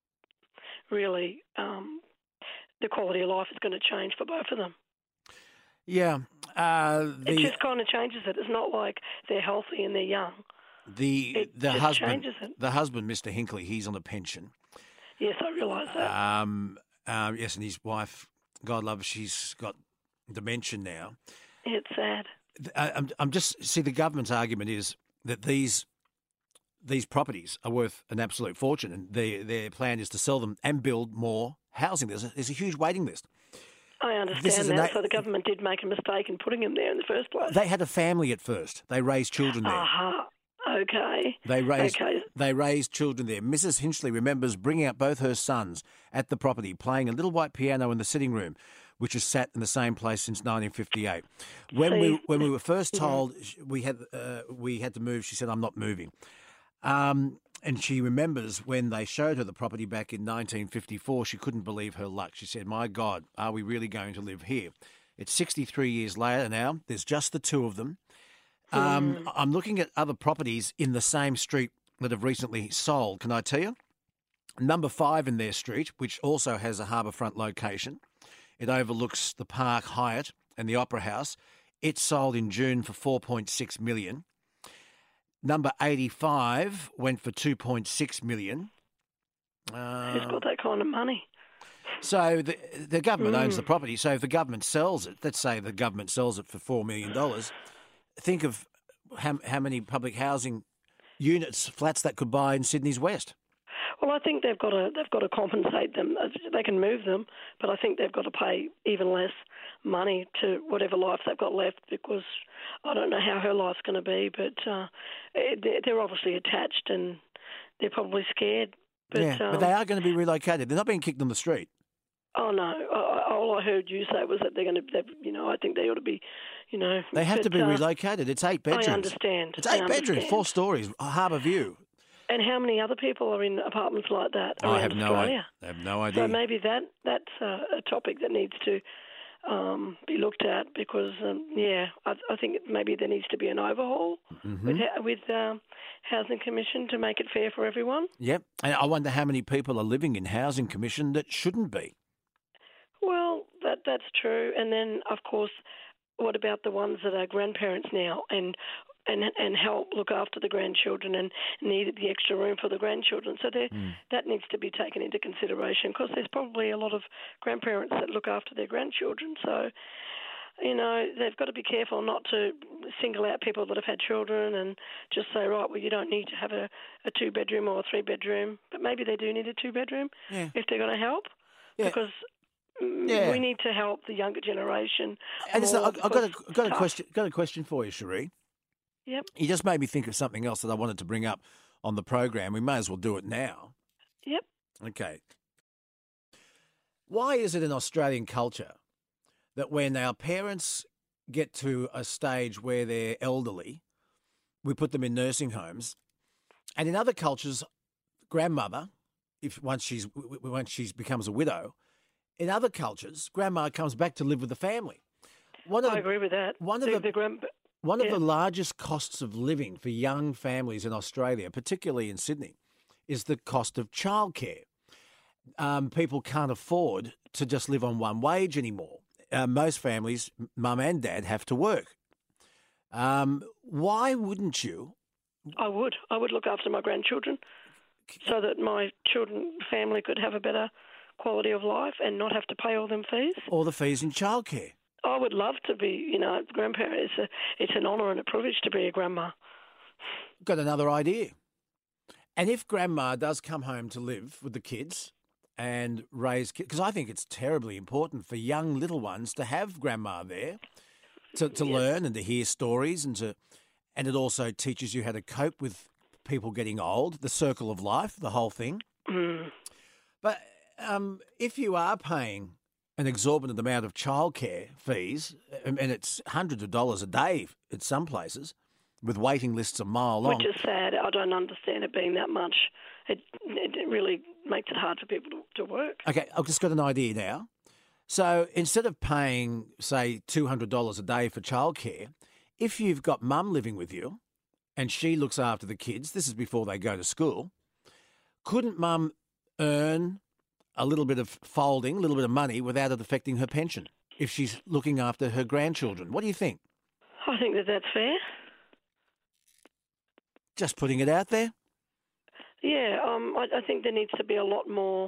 really um, the quality of life is going to change for both of them. Yeah. Uh, the, it just kind of changes it. It's not like they're healthy and they're young. The It the just husband, changes it. the husband, Mister Hinckley, he's on a pension. Yes, I realise that. Um, um, yes, and his wife, God love her, she's got dementia now. It's sad. I, I'm, I'm just see the government's argument is that these these properties are worth an absolute fortune, and their their plan is to sell them and build more housing. There's a, there's a huge waiting list. I This is understand an that. a- So the government did make a mistake in putting him there in the first place. They had a family at first. They raised children there. Aha. Okay. They raised Okay. they raised children there. Missus Hinchley remembers bringing out both her sons at the property, playing a little white piano in the sitting room, which has sat in the same place since nineteen fifty-eight. When we See- when we were first told we had uh, we had to move, she said, "I'm not moving." Um, and she remembers when they showed her the property back in nineteen fifty-four, she couldn't believe her luck. She said, "My God, are we really going to live here?" It's sixty-three years later now. There's just the two of them. Um, I'm looking at other properties in the same street that have recently sold. Can I tell you? Number five in their street, which also has a harbourfront location. It overlooks the Park Hyatt and the Opera House. It sold in June for four point six million dollars. Number eighty-five went for two point six million dollars. Who's got that kind of money? So the the government owns the property. So if the government sells it, let's say the government sells it for four million dollars, think of how, how many public housing units, flats that could buy in Sydney's West. Well, I think they've got to they've got to compensate them. They can move them, but I think they've got to pay even less money to whatever life they've got left, because I don't know how her life's going to be. But uh, they're they're obviously attached and they're probably scared. But, yeah, um, but they are going to be relocated. They're not being kicked on the street. Oh no! I, all I heard you say was that they're going to. They've, you know, I think they ought to be. You know, They have but, to be uh, relocated. It's eight bedrooms. I understand. It's I eight bedrooms, understand. four stories, Harbour View. And how many other people are in apartments like that around I have no Australia? idea. I have no idea. So maybe that that's a, a topic that needs to um, be looked at, because um, yeah, I, I think maybe there needs to be an overhaul Mhm. with with um, Housing Commission to make it fair for everyone. Yep. And I wonder how many people are living in Housing Commission that shouldn't be. Well, that that's true. And then of course, what about the ones that are grandparents now and and and help look after the grandchildren and needed the extra room for the grandchildren? So there, Mm. that needs to be taken into consideration, because there's probably a lot of grandparents that look after their grandchildren. So, you know, they've got to be careful not to single out people that have had children and just say, right, well, you don't need to have a, a two-bedroom or a three-bedroom, but maybe they do need a two-bedroom Yeah. if they're going to help, Yeah. because mm, Yeah. we need to help the younger generation. And listen, more I've I've got a, because I've got a tough. question. Got a question for you, Cherie. Yep. You just made me think of something else that I wanted to bring up on the program. We may as well do it now. Yep. Okay. Why is it in Australian culture that when our parents get to a stage where they're elderly, we put them in nursing homes, and in other cultures, grandmother, if once she's once she becomes a widow, in other cultures, grandma comes back to live with the family. One of I the, agree with that. One of the, the, the grand, one yeah. of the largest costs of living for young families in Australia, particularly in Sydney, is the cost of childcare. Um, people can't afford to just live on one wage anymore. Uh, most families, mum and dad, have to work. Um, why wouldn't you? I would. I would look after my grandchildren so that my children family could have a better quality of life and not have to pay all them fees. All the fees in childcare. I would love to be, you know, a grandparent. It's, a, it's an honour and a privilege to be a grandma. Got another idea. And if grandma does come home to live with the kids and raise kids, because I think it's terribly important for young little ones to have grandma there to, to Yes. learn and to hear stories, and to, and it also teaches you how to cope with people getting old, the circle of life, the whole thing. Mm. But um, if you are paying an exorbitant amount of childcare fees, and and it's hundreds of dollars a day at some places, with waiting lists a mile long. Which is sad. I don't understand it being that much. It, it really makes it hard for people to, to work. Okay, I've just got an idea now. So instead of paying, say, two hundred dollars a day for childcare, if you've got mum living with you and she looks after the kids, this is before they go to school, couldn't mum earn a little bit of folding, a little bit of money without it affecting her pension if she's looking after her grandchildren? What do you think? I think that that's fair. Just putting it out there? Yeah, um, I, I think there needs to be a lot more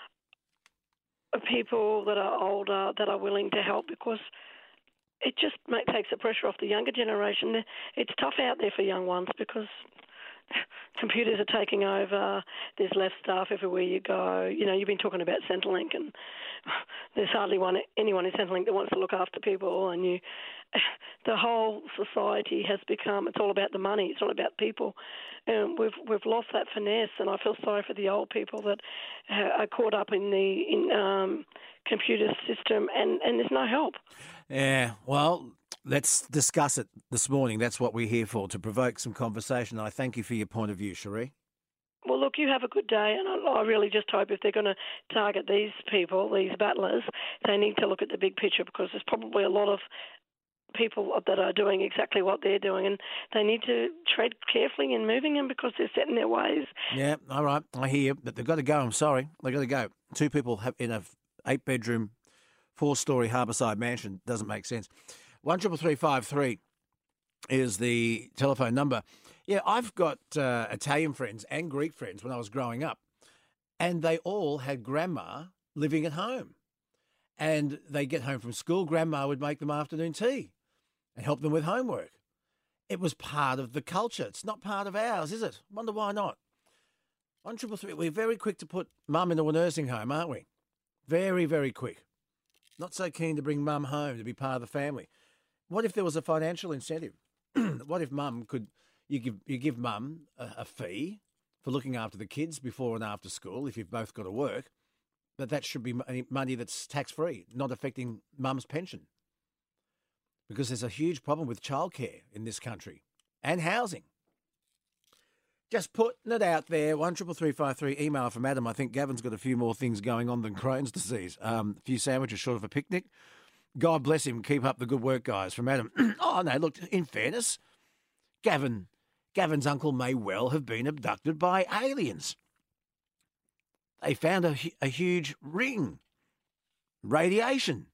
people that are older that are willing to help, because it just make, takes the pressure off the younger generation. It's tough out there for young ones because computers are taking over. There's less staff everywhere you go. You know, you've been talking about Centrelink, and there's hardly one anyone in Centrelink that wants to look after people. And you, the whole society has become, it's all about the money. It's not about people. And we've we've lost that finesse. And I feel sorry for the old people that are caught up in the in um, computer system, and, and there's no help. Yeah, well, let's discuss it this morning. That's what we're here for, to provoke some conversation. I thank you for your point of view, Cherie. Well, look, you have a good day, and I, I really just hope if they're going to target these people, these battlers, they need to look at the big picture, because there's probably a lot of people that are doing exactly what they're doing, and they need to tread carefully in moving them because they're set in their ways. Yeah, all right, I hear you, but they've got to go. I'm sorry, they've got to go. Two people have in a eight-bedroom, four-storey harbourside mansion. Doesn't make sense. One triple three five three is the telephone number. Yeah, I've got uh, Italian friends and Greek friends when I was growing up, and they all had grandma living at home. And they get home from school, grandma would make them afternoon tea and help them with homework. It was part of the culture. It's not part of ours, is it? Wonder why not. One triple three. We're very quick to put mum into a nursing home, aren't we? Very, very quick. Not so keen to bring mum home to be part of the family. What if there was a financial incentive? What if mum could, you give you give mum a, a fee for looking after the kids before and after school if you've both got to work, but that should be money, money that's tax-free, not affecting mum's pension. Because there's a huge problem with childcare in this country and housing. Just putting it out there. One triple three five three. Email from Adam. I think Gavin's got a few more things going on than Crohn's disease. Um, a few sandwiches short of a picnic. God bless him. Keep up the good work, guys. From Adam. Oh no! Look, in fairness, Gavin, Gavin's uncle may well have been abducted by aliens. They found a, a huge ring. Radiation.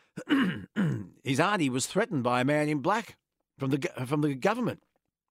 His auntie was threatened by a man in black from the from the government.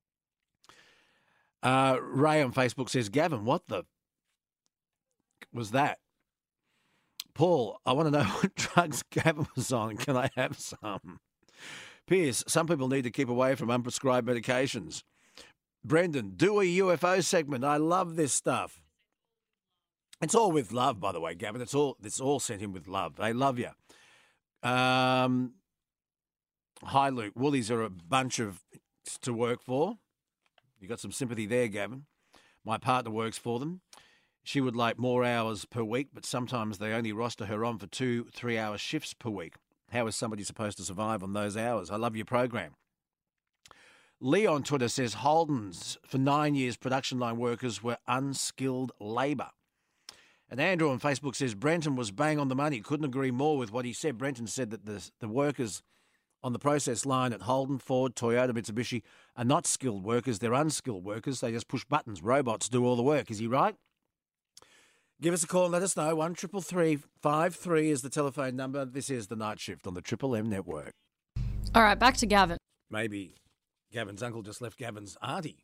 Uh, Ray on Facebook says, Gavin, what the was that? Paul, I want to know what drugs Gavin was on. Can I have some? Pierce, some people need to keep away from unprescribed medications. Brendan, do a U F O segment. I love this stuff. It's all with love, by the way, Gavin. It's all it's all sent in with love. They love you. Um, hi, Luke. Woolies are a bunch of to work for. You got some sympathy there, Gavin. My partner works for them. She would like more hours per week, but sometimes they only roster her on for two, three-hour shifts per week. How is somebody supposed to survive on those hours? I love your program. Lee on Twitter says Holden's for nine years production line workers were unskilled labour. And Andrew on Facebook says Brenton was bang on the money. Couldn't agree more with what he said. Brenton said that the, the workers on the process line at Holden, Ford, Toyota, Mitsubishi are not skilled workers. They're unskilled workers. They just push buttons. Robots do all the work. Is he right? Give us a call and let us know. One triple three five three is the telephone number. This is the Night Shift on the Triple M Network. All right, back to Gavin. Maybe Gavin's uncle just left Gavin's auntie.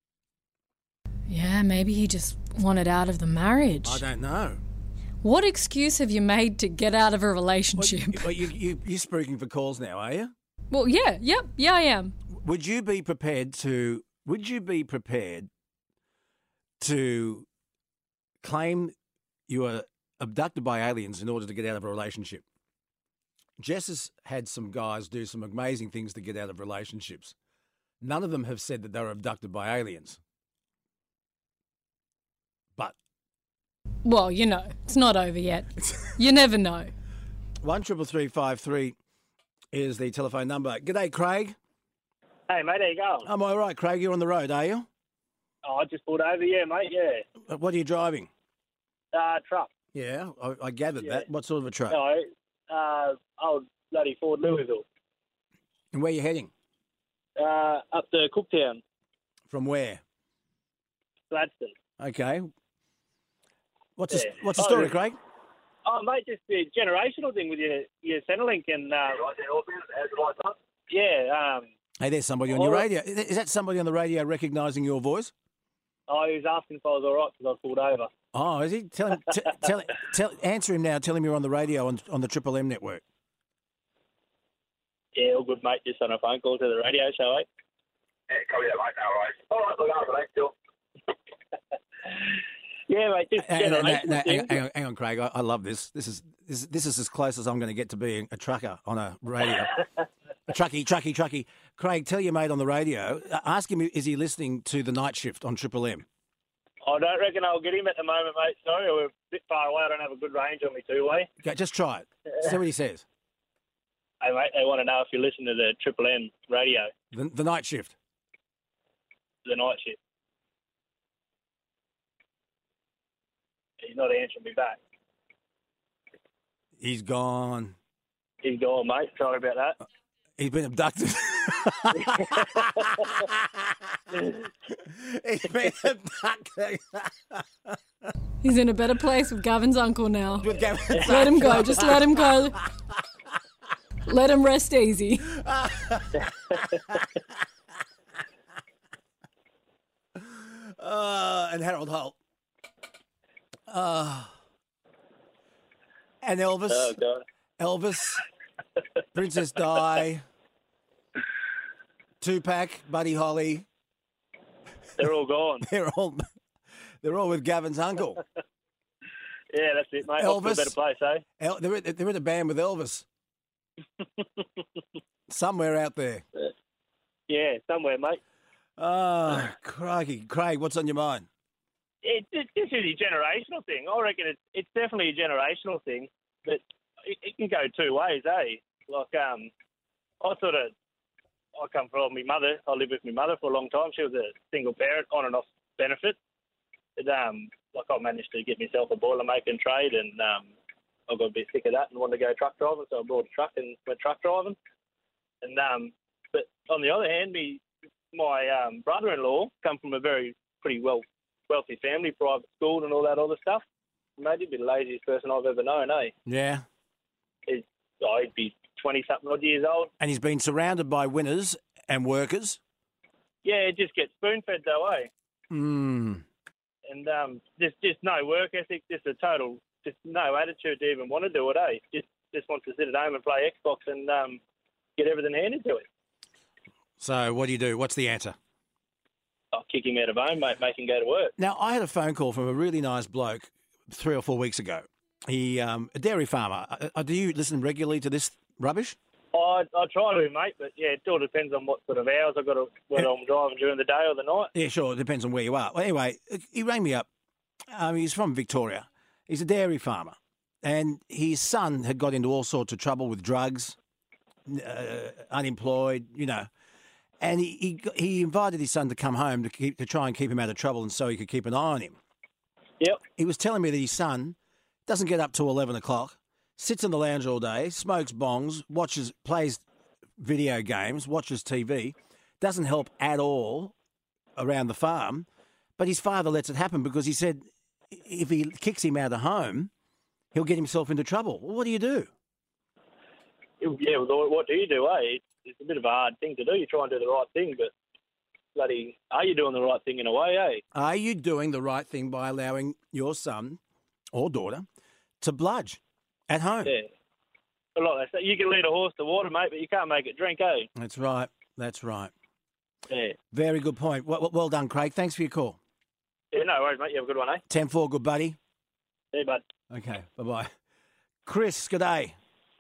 Yeah, maybe he just wanted out of the marriage. I don't know. What excuse have you made to get out of a relationship? Well, you, well, you, you, you're spruiking for calls now, are you? Well, yeah, yep, yeah, I am. Would you be prepared to? Would you be prepared to claim you were abducted by aliens in order to get out of a relationship? Jess has had some guys do some amazing things to get out of relationships. None of them have said that they were abducted by aliens. But well, you know, it's not over yet. You never know. One triple three five three is the telephone number. G'day, Craig. Hey, mate, how you going? I'm all right, Craig. You're on the road, are you? Oh, I just pulled over, yeah, mate, yeah. What are you driving? Uh, truck. Yeah, I, I gathered Yeah. that. What sort of a truck? No, uh, old bloody Ford Louisville. And where are you heading? Uh, up to Cooktown, From where? Gladstone. Okay. What's the, Yeah. what's the Oh, story, yeah. Craig? Oh, mate, just the generational thing with your, your Centrelink and... Uh, yeah, um... Hey, there's somebody on your Oh. radio. Is is that somebody on the radio recognising your voice? Oh, he was asking if I was all right because I was pulled over. Oh, is he? Tell him. T- tell, tell. Answer him now. Tell him you're on the radio on on the Triple M network. Yeah, all good, mate. Just on a phone call to the radio show, eh? Yeah, copy that, mate. No worries. All right, look after that, still. Yeah, mate, just Hang on, generational no, no, hang, thing. on, hang on, hang on, Craig. I, I love this. This is this, is- this is as close as I'm going to get to being a trucker on a radio. a truckie, truckie, truckie. Craig, tell your mate on the radio. uh, Ask him, is he listening to the Night Shift on Triple M? I don't reckon I'll get him at the moment, mate. Sorry, we're a bit far away. I don't have a good range on me two-way. Okay, just try it. See what he says. Hey, mate, they want to know if you listen to the Triple M radio, The, the Night Shift. the night shift. He's not answering me back. He's gone. He's gone, mate. Sorry about that. He's been abducted. He's been abducted. He's in a better place with Gavin's uncle now. With Gavin's Let him go. Just let him go. Let him rest easy. Uh, and Harold Holt. Uh, and Elvis. Oh, God. Elvis. Princess Di. Tupac. Buddy Holly. They're all gone. They're all, they're all with Gavin's uncle. Yeah, that's it, mate. Off to a Elvis. better place, eh? El, they're, in- they're in a band with Elvis. Somewhere out there. Yeah, somewhere, mate. Oh, crikey. Craig, what's on your mind? It, it, this is a generational thing. I reckon it's, it's definitely a generational thing, but it, it can go two ways, eh? Like, um, I sort of, I come from my mother. I lived with my mother for a long time. She was a single parent, on and off benefit. But, um, like, I managed to get myself a boilermaking trade, and um, I got a bit sick of that and wanted to go truck driving, so I bought a truck and went truck driving. And um, but on the other hand, me, my um, brother-in-law come from a very pretty well wealthy family, private school and all that other stuff. Mate, he'd be the laziest person I've ever known, eh? Yeah. He'd, oh, he'd be twenty-something odd years old. And he's been surrounded by winners and workers. Yeah, just get spoon-fed though, eh? Hmm. And um, just just no work ethic, just a total, just no attitude to even want to do it, eh? Just just wants to sit at home and play Xbox and um, get everything handed to it. So what do you do? What's the answer? I'll kick him out of home, mate, make him go to work. Now, I had a phone call from a really nice bloke three or four weeks ago. He, um, a dairy farmer. Uh, uh, do you listen regularly to this rubbish? I I try to, mate, but yeah, it all depends on what sort of hours I've got to, whether I'm driving during the day or the night. Yeah, sure. It depends on where you are. Well, anyway, he rang me up Um, he's from Victoria. He's a dairy farmer. And his son had got into all sorts of trouble with drugs, uh, unemployed, you know. And he, he he invited his son to come home to keep to try and keep him out of trouble, and so he could keep an eye on him. Yep. He was telling me that his son doesn't get up till eleven o'clock, sits in the lounge all day, smokes bongs, watches, plays video games, watches T V, doesn't help at all around the farm. But his father lets it happen because he said if he kicks him out of home, he'll get himself into trouble. Well, what do you do? Yeah, well, what do you do, eh? It's a bit of a hard thing to do. You try and do the right thing, but bloody, are you doing the right thing in a way, eh? Are you doing the right thing by allowing your son or daughter to bludge at home? Yeah. But like they say, you can lead a horse to water, mate, but you can't make it drink, eh? That's right. That's right. Yeah. Very good point. Well, well done, Craig. Thanks for your call. Yeah, no worries, mate. You have a good one, eh? ten four, good buddy. Yeah, bud. Okay, bye-bye. Chris, good day.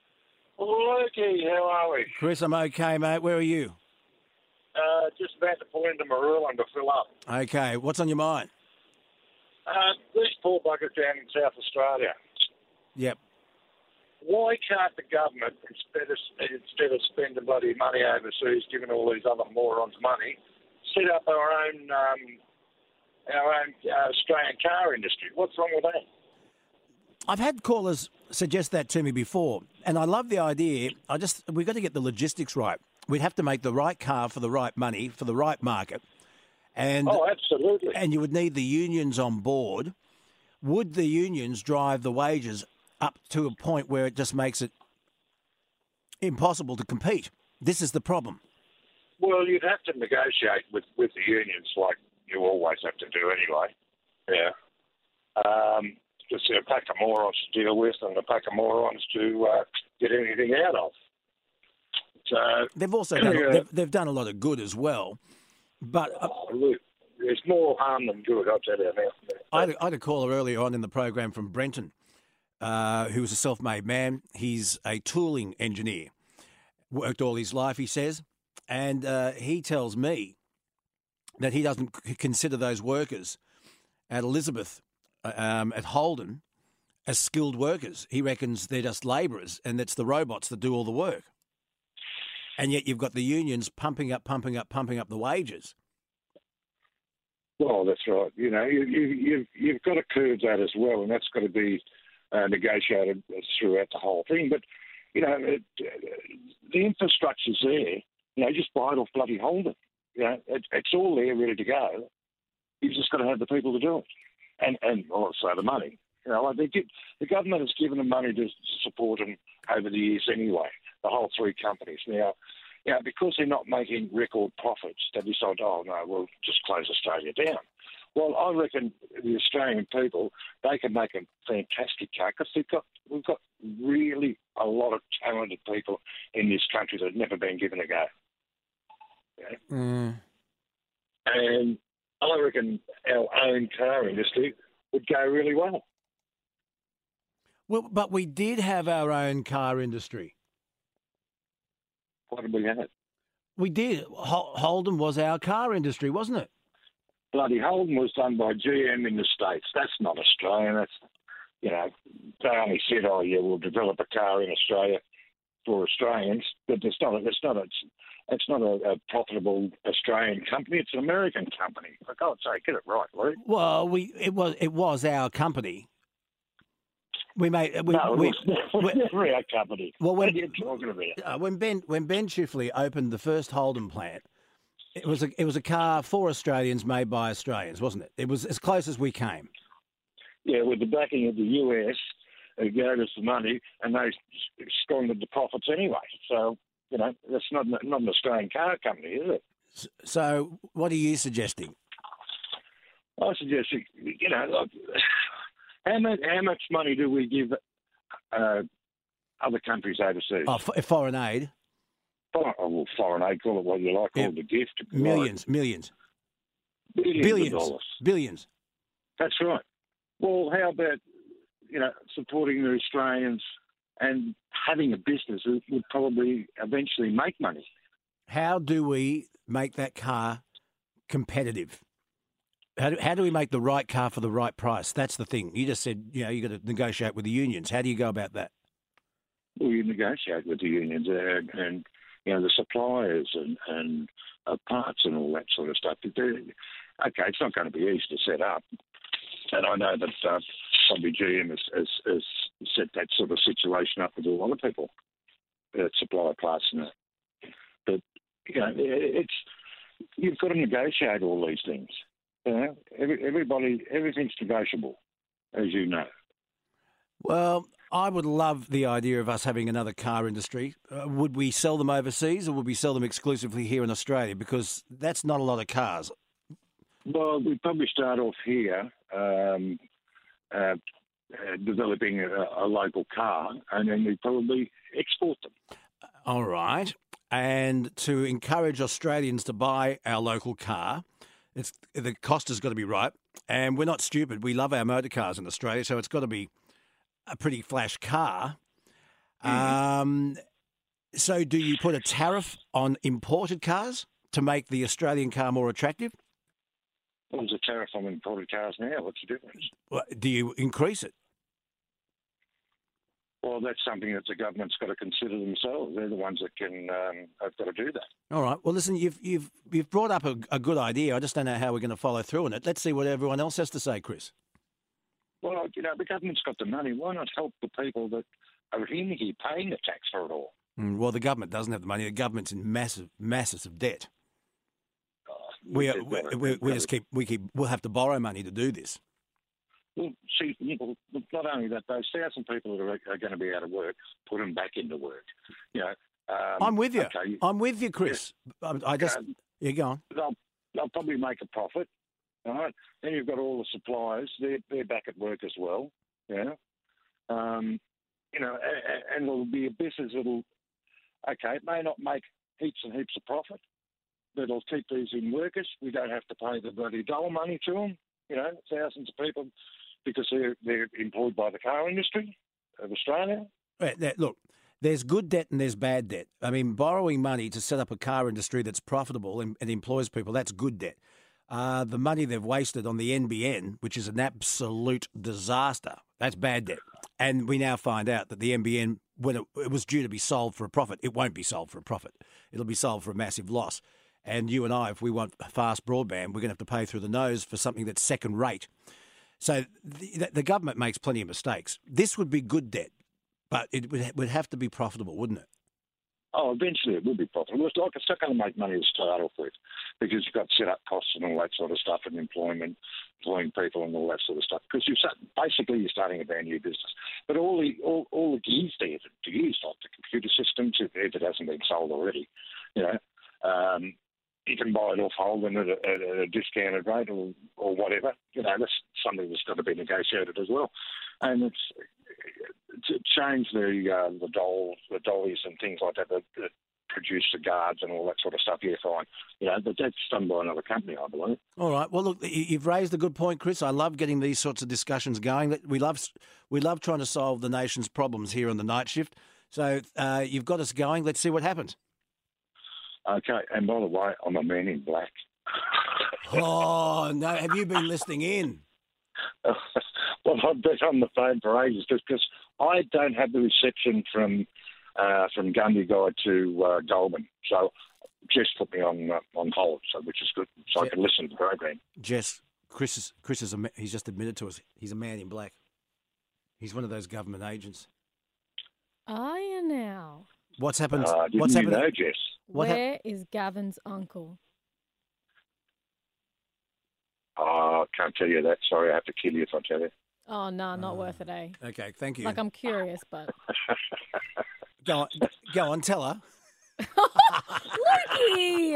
Lukey, how are we? Chris, I'm okay, mate. Where are you? Uh, just about to pull into Marulan to fill up. Okay, what's on your mind? Uh, these poor buggers down in South Australia. Yep. Why can't the government, instead of, instead of spending bloody money overseas, giving all these other morons money, set up our own um, our own uh, Australian car industry? What's wrong with that? I've had callers suggest that to me before, and I love the idea. I just we've got to get the logistics right. We'd have to make the right car for the right money for the right market, and oh, absolutely. And you would need the unions on board. Would the unions drive the wages up to a point where it just makes it impossible to compete? This is the problem. Well, you'd have to negotiate with, with the unions, like you always have to do anyway. Yeah. Um, just a pack of morons to deal with and a pack of morons to uh, get anything out of. So they've also done, yeah. they've, they've done a lot of good as well. But uh, oh, look, there's more harm than good, I'll tell you now. I had, I had a caller earlier on in the program from Brenton, uh, who was a self-made man. He's a tooling engineer, worked all his life, he says, and uh, he tells me that he doesn't c- consider those workers at Elizabeth, um, at Holden, as skilled workers. He reckons they're just labourers, and it's the robots that do all the work. And yet you've got the unions pumping up, pumping up, pumping up the wages. Well, that's right. You know, you, you, you've, you've got to curb that as well, and that's got to be uh, negotiated throughout the whole thing. But, you know, it, the infrastructure's there. You know, just buy it off bloody Holden. You know, it, it's all there, ready to go. You've just got to have the people to do it, and and also the money. You know, they get, the government has given them money to support them over the years anyway. The whole three companies now. You know, because they're not making record profits, they decide, oh no, we'll just close Australia down. Well, I reckon the Australian people, they can make a fantastic car because they've got we've got really a lot of talented people in this country that have never been given a go. Yeah? Mm. And I reckon our own car industry would go really well. Well, but we did have our own car industry. What did we have? We did. Hol- Holden was our car industry, wasn't it? Bloody Holden was done by G M in the States. That's not Australian. That's, you know, they only said, oh, yeah, we'll develop a car in Australia for Australians, but it's not, it's not, a, it's not a, a profitable Australian company. It's an American company. For God's sake, get it right, Luke. Well, we it was it was our company. We made we, no, we, it was we, never our company. Well, when, what are you talking about? Uh, when Ben when Ben Chifley opened the first Holden plant, it was a it was a car for Australians made by Australians, wasn't it? It was as close as we came. Yeah, with the backing of the U S, they gave us the money, and they squandered the profits anyway. So you know, that's not not an Australian car company, is it? So, what are you suggesting? I suggest you know. Like, How much, how much money do we give uh, other countries overseas? Oh, f- foreign aid. Foreign, oh, well, foreign aid, call it what you like, call yeah. it a gift. Millions, right. millions. Billions, billions of dollars. Billions. That's right. Well, how about, you know, supporting the Australians and having a business that would probably eventually make money? How do we make that car competitive? How do, how do we make the right car for the right price? That's the thing. You just said, you know, you got to negotiate with the unions. How do you go about that? Well, you negotiate with the unions and, and you know, the suppliers and, and uh, parts and all that sort of stuff. They're- Okay, it's not going to be easy to set up. And I know that uh, probably G M has, has, has set that sort of situation up with a lot of people that supply parts and that. But, you know, it's you've got to negotiate all these things. You know, Every, everybody, everything's negotiable, as you know. Well, I would love the idea of us having another car industry. Uh, would we sell them overseas or would we sell them exclusively here in Australia? Because that's not a lot of cars. Well, we'd probably start off here, um, uh, uh, developing a, a local car, and then we'd probably export them. All right. And to encourage Australians to buy our local car, it's, the cost has got to be right. And we're not stupid. We love our motor cars in Australia, so it's got to be a pretty flash car. Mm. Um, so do you put a tariff on imported cars to make the Australian car more attractive? Well, there's a tariff on imported cars now. What's the difference? Well, do you increase it? Well, that's something that the government's got to consider themselves. They're the ones that can um, have got to do that. All right. Well, listen, you've you've you've brought up a, a good idea. I just don't know how we're going to follow through on it. Let's see what everyone else has to say, Chris. Well, you know, the government's got the money. Why not help the people that are in here paying the tax for it all? Mm, well, the government doesn't have the money. The government's in massive, masses of debt. Oh, We, we- we, we, we just keep we keep we'll have to borrow money to do this. Well, see, you know, not only that, those thousand people that are, are going to be out of work, put them back into work. You know, um, I'm with you. Okay, I'm with you, Chris. I, I just um, yeah, go on. they'll, they'll probably make a profit. All right. Then you've got all the suppliers. They're, they're back at work as well. Yeah. Um, you know, and, and it'll be a business that'll, okay, it may not make heaps and heaps of profit, but it'll keep these in workers. We don't have to pay the bloody dole money to them, you know, thousands of people, because they're, they're employed by the car industry of Australia. Right, now, look, there's good debt and there's bad debt. I mean, borrowing money to set up a car industry that's profitable and, and employs people, that's good debt. Uh, the money they've wasted on the N B N, which is an absolute disaster, that's bad debt. And we now find out that the N B N, when it, it was due to be sold for a profit, it won't be sold for a profit. It'll be sold for a massive loss. And you and I, if we want fast broadband, we're going to have to pay through the nose for something that's second rate. So the, the government makes plenty of mistakes. This would be good debt, but it would, would have to be profitable, wouldn't it? Oh, eventually it will be profitable. It's like it's not going to make money to start off with, because you've got set up costs and all that sort of stuff, and employment, employing people and all that sort of stuff. Because you start, basically you're starting a brand new business. But all the all, all the gears there to use, like the computer systems, if, if it hasn't been sold already, you know, um, you can buy it off Holden at a, at a discounted rate or or whatever. You know, that's something that's got to be negotiated as well. And it's to change the uh, the dolls, the dollies and things like that that, that produce the guards and all that sort of stuff. Yeah, fine. You know, but that's done by another company, I believe. All right. Well, look, you- you've raised a good point, Chris. I love getting these sorts of discussions going. We love we love trying to solve the nation's problems here on the Night Shift. So uh, you've got us going. Let's see what happens. Okay. And by the way, I'm a man in black. Oh no! Have you been listening in? Well, I've been on the phone for ages because I don't have the reception from uh, from Gundagai to uh, Goulburn, so just put me on uh, on hold, so which is good, so I can listen to the program. Jess, Chris is Chris is a, ma- he's just admitted to us he's a man in black. He's one of those government agents. Are you now? What's happened? Uh, didn't what's you happened? know, Jess? What hap- Where is Gavin's uncle? Oh, I can't tell you that. Sorry, I have to kill you if I tell you. Oh no, not worth it, eh? Okay, thank you. Like I'm curious, but Go on, go on, tell her. Lukey!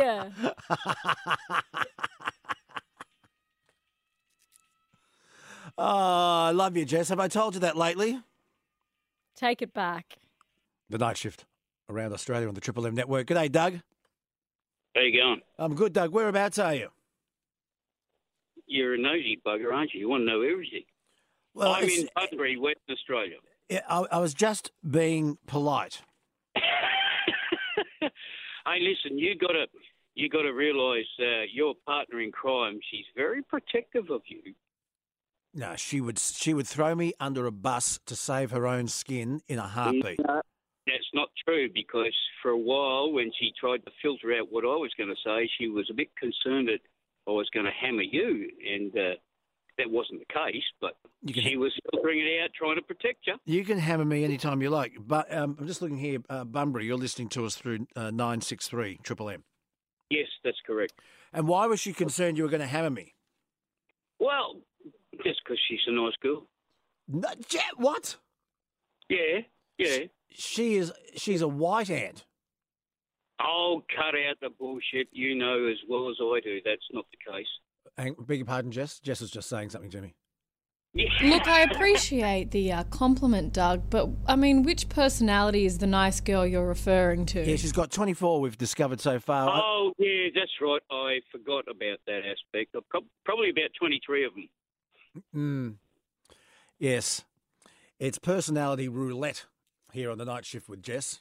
Oh, I love you, Jess. Have I told you that lately? Take it back. The Night Shift around Australia on the Triple M network. G'day, Doug. How you going? I'm good, Doug. Whereabouts are you? You're a nosy bugger, aren't you? You want to know everything. Well, I'm it's- in Bunbury, Western Australia. Yeah, I, I was just being polite. Hey, listen, you got to you got to realise uh, your partner in crime, she's very protective of you. No, she would she would throw me under a bus to save her own skin in a heartbeat. No, that's not true, because for a while when she tried to filter out what I was going to say, she was a bit concerned that I was going to hammer you, and uh, that wasn't the case, but she was filtering it out, trying to protect you. You can hammer me anytime you like. But um, I'm just looking here, uh, Bunbury, you're listening to us through uh, nine six three Triple M. Yes, that's correct. And why was she concerned you were going to hammer me? Well, just because she's a nice girl. No, what? Yeah, yeah. She is. She's a white ant. Oh, cut out the bullshit. You know as well as I do that's not the case. Hang, beg your pardon, Jess? Jess was just saying something to me. Yeah. Look, I appreciate the uh, compliment, Doug, but, I mean, which personality is the nice girl you're referring to? Yeah, she's got twenty-four we've discovered so far. Oh, yeah, that's right. I forgot about that aspect. Probably about twenty-three of them. Mm. Yes. It's personality roulette here on the Night Shift with Jess.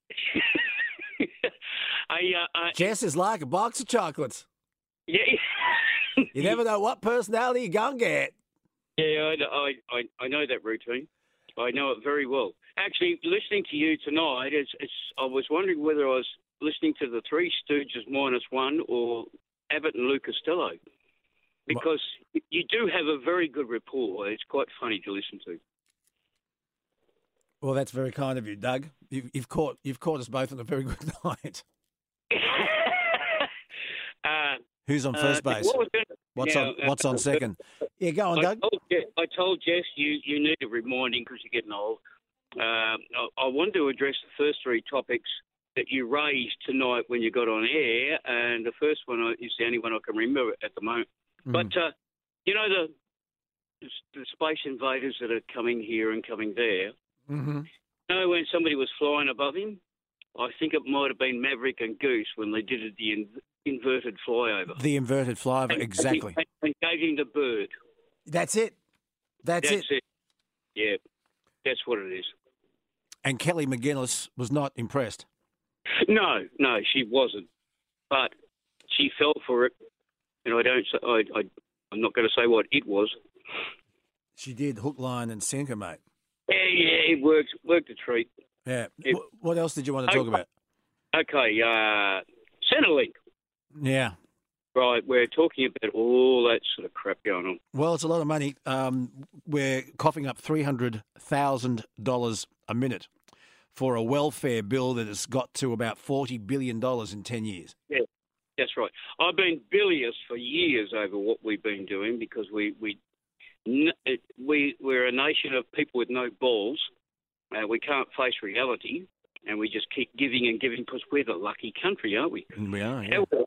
I, uh, uh, Jess is like a box of chocolates. Yeah. You never know what personality you're going to get. Yeah, I, I, I know that routine. I know it very well. Actually, listening to you tonight, it's, it's, I was wondering whether I was listening to the Three Stooges minus one or Abbott and Lou Costello. Because what? You do have a very good rapport. It's quite funny to listen to. Well, that's very kind of you, Doug. You've, you've caught you've caught us both on a very good night. uh, Who's on first uh, base? What gonna, what's now, on What's uh, on second? Yeah, go on, I Doug. Told, Je- I told Jess you, you need a reminding because you're getting old. Um, I, I wanted to address the first three topics that you raised tonight when you got on air, and the first one is the only one I can remember at the moment. Mm. But, uh, you know, the, the space invaders that are coming here and coming there, Mm-hmm. you know, when somebody was flying above him, I think it might have been Maverick and Goose when they did it, the in, inverted flyover. The inverted flyover, and, exactly. And, and gave him the bird. That's it. That's, That's it. it. Yeah, that's what it is. And Kelly McGuinness was not impressed. No, no, she wasn't. But she fell for it, and I don't. I, I, I'm not going to say what it was. She did hook, line, and sinker, mate. Yeah, yeah, it worked. Worked a treat. Yeah. It, what else did you want to talk about? Okay, uh, Centrelink. Yeah. Right, we're talking about all that sort of crap going on. Well, it's a lot of money. Um, we're coughing up three hundred thousand dollars a minute for a welfare bill that has got to about forty billion dollars in ten years. Yeah, that's right. I've been bilious for years over what we've been doing because we, we, we, we're a nation of people with no balls. Uh, we can't face reality, and we just keep giving and giving because we're the lucky country, aren't we? And we are, yeah. However,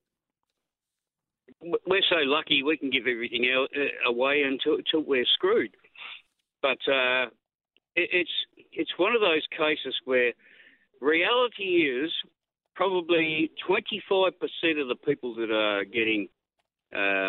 we're so lucky we can give everything out, uh, away until, until we're screwed. But uh, it, it's it's one of those cases where reality is probably twenty-five percent of the people that are getting uh,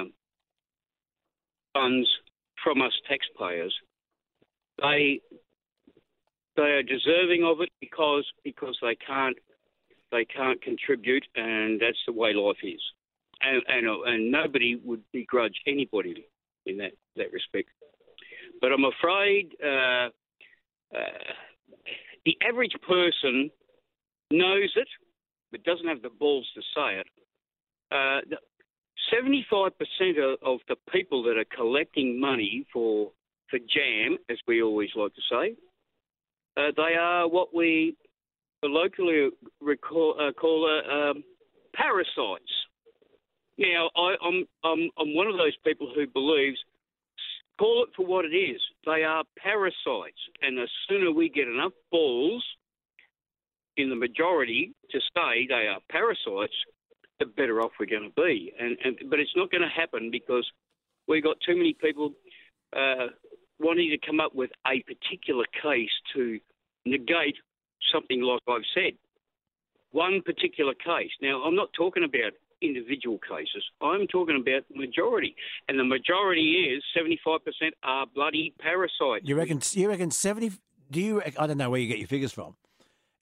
funds from us taxpayers, they they are deserving of it because because they can't they can't contribute, and that's the way life is. And, and and nobody would begrudge anybody in that, that respect. But I'm afraid uh, uh, the average person knows it, but doesn't have the balls to say it. Uh, seventy-five percent of, of the people that are collecting money for, for jam, as we always like to say, uh, they are what we locally recall, uh, call uh, um, parasites. Now, I, I'm, I'm I'm one of those people who believes, call it for what it is. They are parasites, and the sooner we get enough balls in the majority to say they are parasites, the better off we're going to be. And, and but it's not going to happen because we've got too many people uh, wanting to come up with a particular case to negate something like I've said. One particular case. Now, I'm not talking about individual cases. I'm talking about the majority. And the majority is seventy-five percent are bloody parasites. You reckon, you reckon seventy, do you, I don't know where you get your figures from.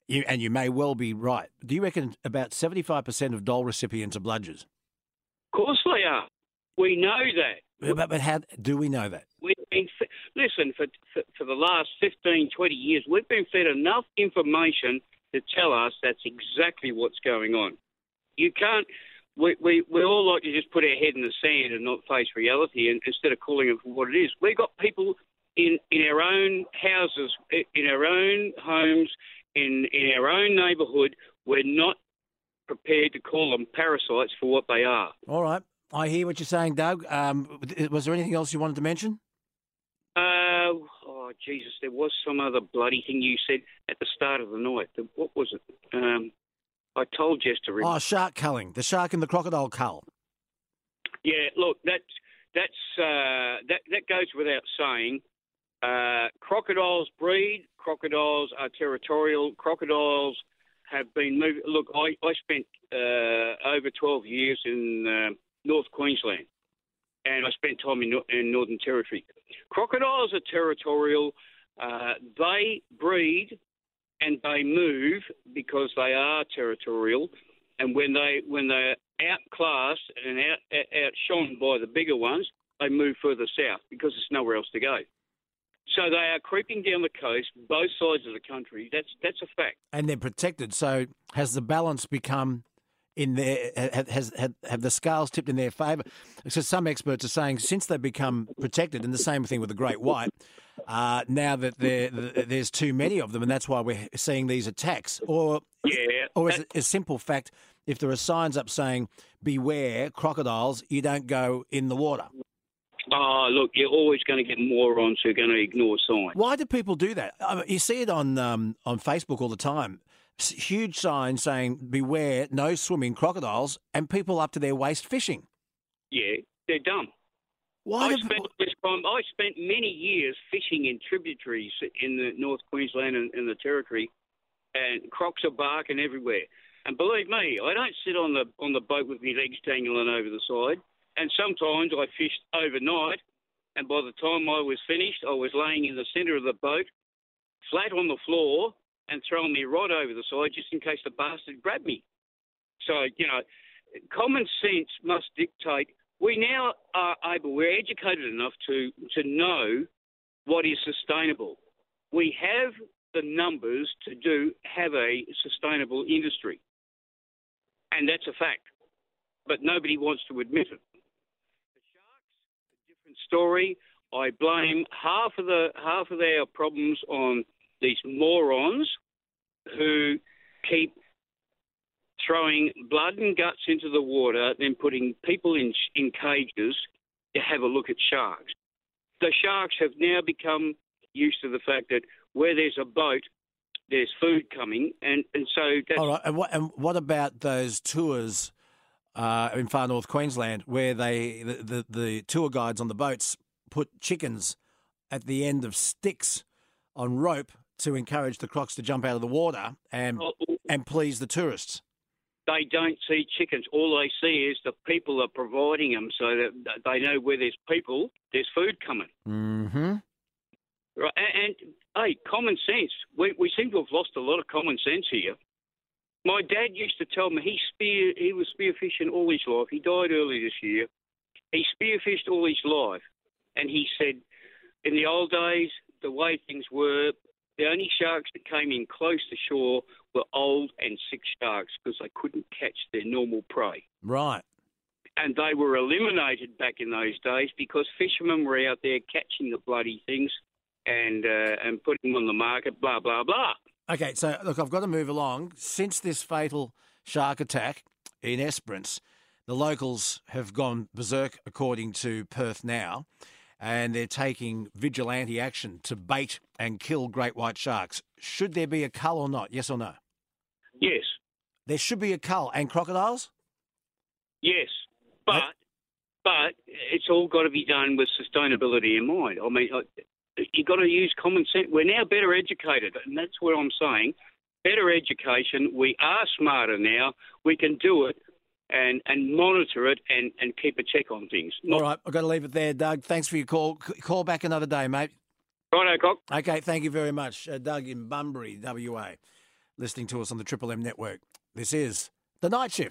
You, and you may well be right. Do you reckon about seventy-five percent of dole recipients are bludgers? Of course they are. We know that. But, but how do we know that? We've been fe- listen, for, for for the last fifteen, twenty years, we've been fed enough information to tell us that's exactly what's going on. You can't. We, we, we all like to just put our head in the sand and not face reality, and instead of calling it for what it is. We've got people in, in our own houses, in our own homes, in, in our own neighbourhood. We're not prepared to call them parasites for what they are. All right. I hear what you're saying, Doug. Um, was there anything else you wanted to mention? Uh, oh, Jesus, there was some other bloody thing you said at the start of the night. The, what was it? Um, I told Jess to remember. Oh, shark culling. The shark and the crocodile cull. Yeah, look, that's, that's, uh, that, that goes without saying. Uh, crocodiles breed. Crocodiles are territorial. Crocodiles have been moved. Look, I, I spent uh, over twelve years in... Uh, North Queensland, and I spent time in, in Northern Territory. Crocodiles are territorial. Uh, they breed and they move because they are territorial. And when they when they're outclassed and out, outshone by the bigger ones, they move further south because there's nowhere else to go. So they are creeping down the coast, both sides of the country. That's that's a fact. And they're protected. So has the balance become in their has have, have the scales tipped in their favour? So some experts are saying since they've become protected, and the same thing with the great white, uh, now that there there's too many of them, and that's why we're seeing these attacks. Or yeah, or is it a simple fact? If there are signs up saying "Beware crocodiles," you don't go in the water. Oh, look, you're always going to get morons who are going to ignore signs. Why do people do that? I mean, you see it on um, on Facebook all the time. Huge signs saying beware, no swimming crocodiles, and people up to their waist fishing. Yeah, they're dumb. Why? I do... spent, this time, I spent many years fishing in tributaries in the North Queensland and, and the Territory, and crocs are barking everywhere. And believe me, I don't sit on the on the boat with my legs dangling over the side. And sometimes I fished overnight, and by the time I was finished, I was laying in the centre of the boat, flat on the floor, and throwing me rod over the side just in case the bastard grabbed me. So, you know, common sense must dictate. We now are able, we're educated enough to, to know what is sustainable. We have the numbers to do have a sustainable industry. And that's a fact. But nobody wants to admit it. The sharks, a different story. I blame half of the half of our problems on these morons who keep throwing blood and guts into the water, then putting people in in cages to have a look at sharks. The sharks have now become used to the fact that where there's a boat, there's food coming, and, and so that's... All right, and what, and what about those tours uh, in far north Queensland where they the, the, the tour guides on the boats put chickens at the end of sticks on rope to encourage the crocs to jump out of the water and Oh, and please the tourists? they don't see chickens. All they see is the people are providing them so that they know where there's people, there's food coming. Mm-hmm. Right, and, and hey, common sense. We we seem to have lost a lot of common sense here. My dad used to tell me he spear he was spearfishing all his life. He died early this year. He spearfished all his life, and he said, in the old days, the way things were, the only sharks that came in close to shore were old and sick sharks because they couldn't catch their normal prey. Right. And they were eliminated back in those days because fishermen were out there catching the bloody things and uh, and putting them on the market, blah, blah, blah. Okay, so look, I've got to move along. Since this fatal shark attack in Esperance, the locals have gone berserk, according to Perth Now, and they're taking vigilante action to bait and kill great white sharks. Should there be a cull or not? Yes or no? Yes. There should be a cull. And crocodiles? Yes, but but it's all got to be done with sustainability in mind. I mean, you've got to use common sense. We're now better educated, and that's what I'm saying. Better education. We are smarter now. We can do it and, and monitor it and, and keep a check on things. Not... All right, I've got to leave it there, Doug. Thanks for your call. C- call back another day, mate. Righto, Cock. Okay, thank you very much. Uh, Doug in Bunbury, W A. listening to us on the Triple M network. This is The Night Shift.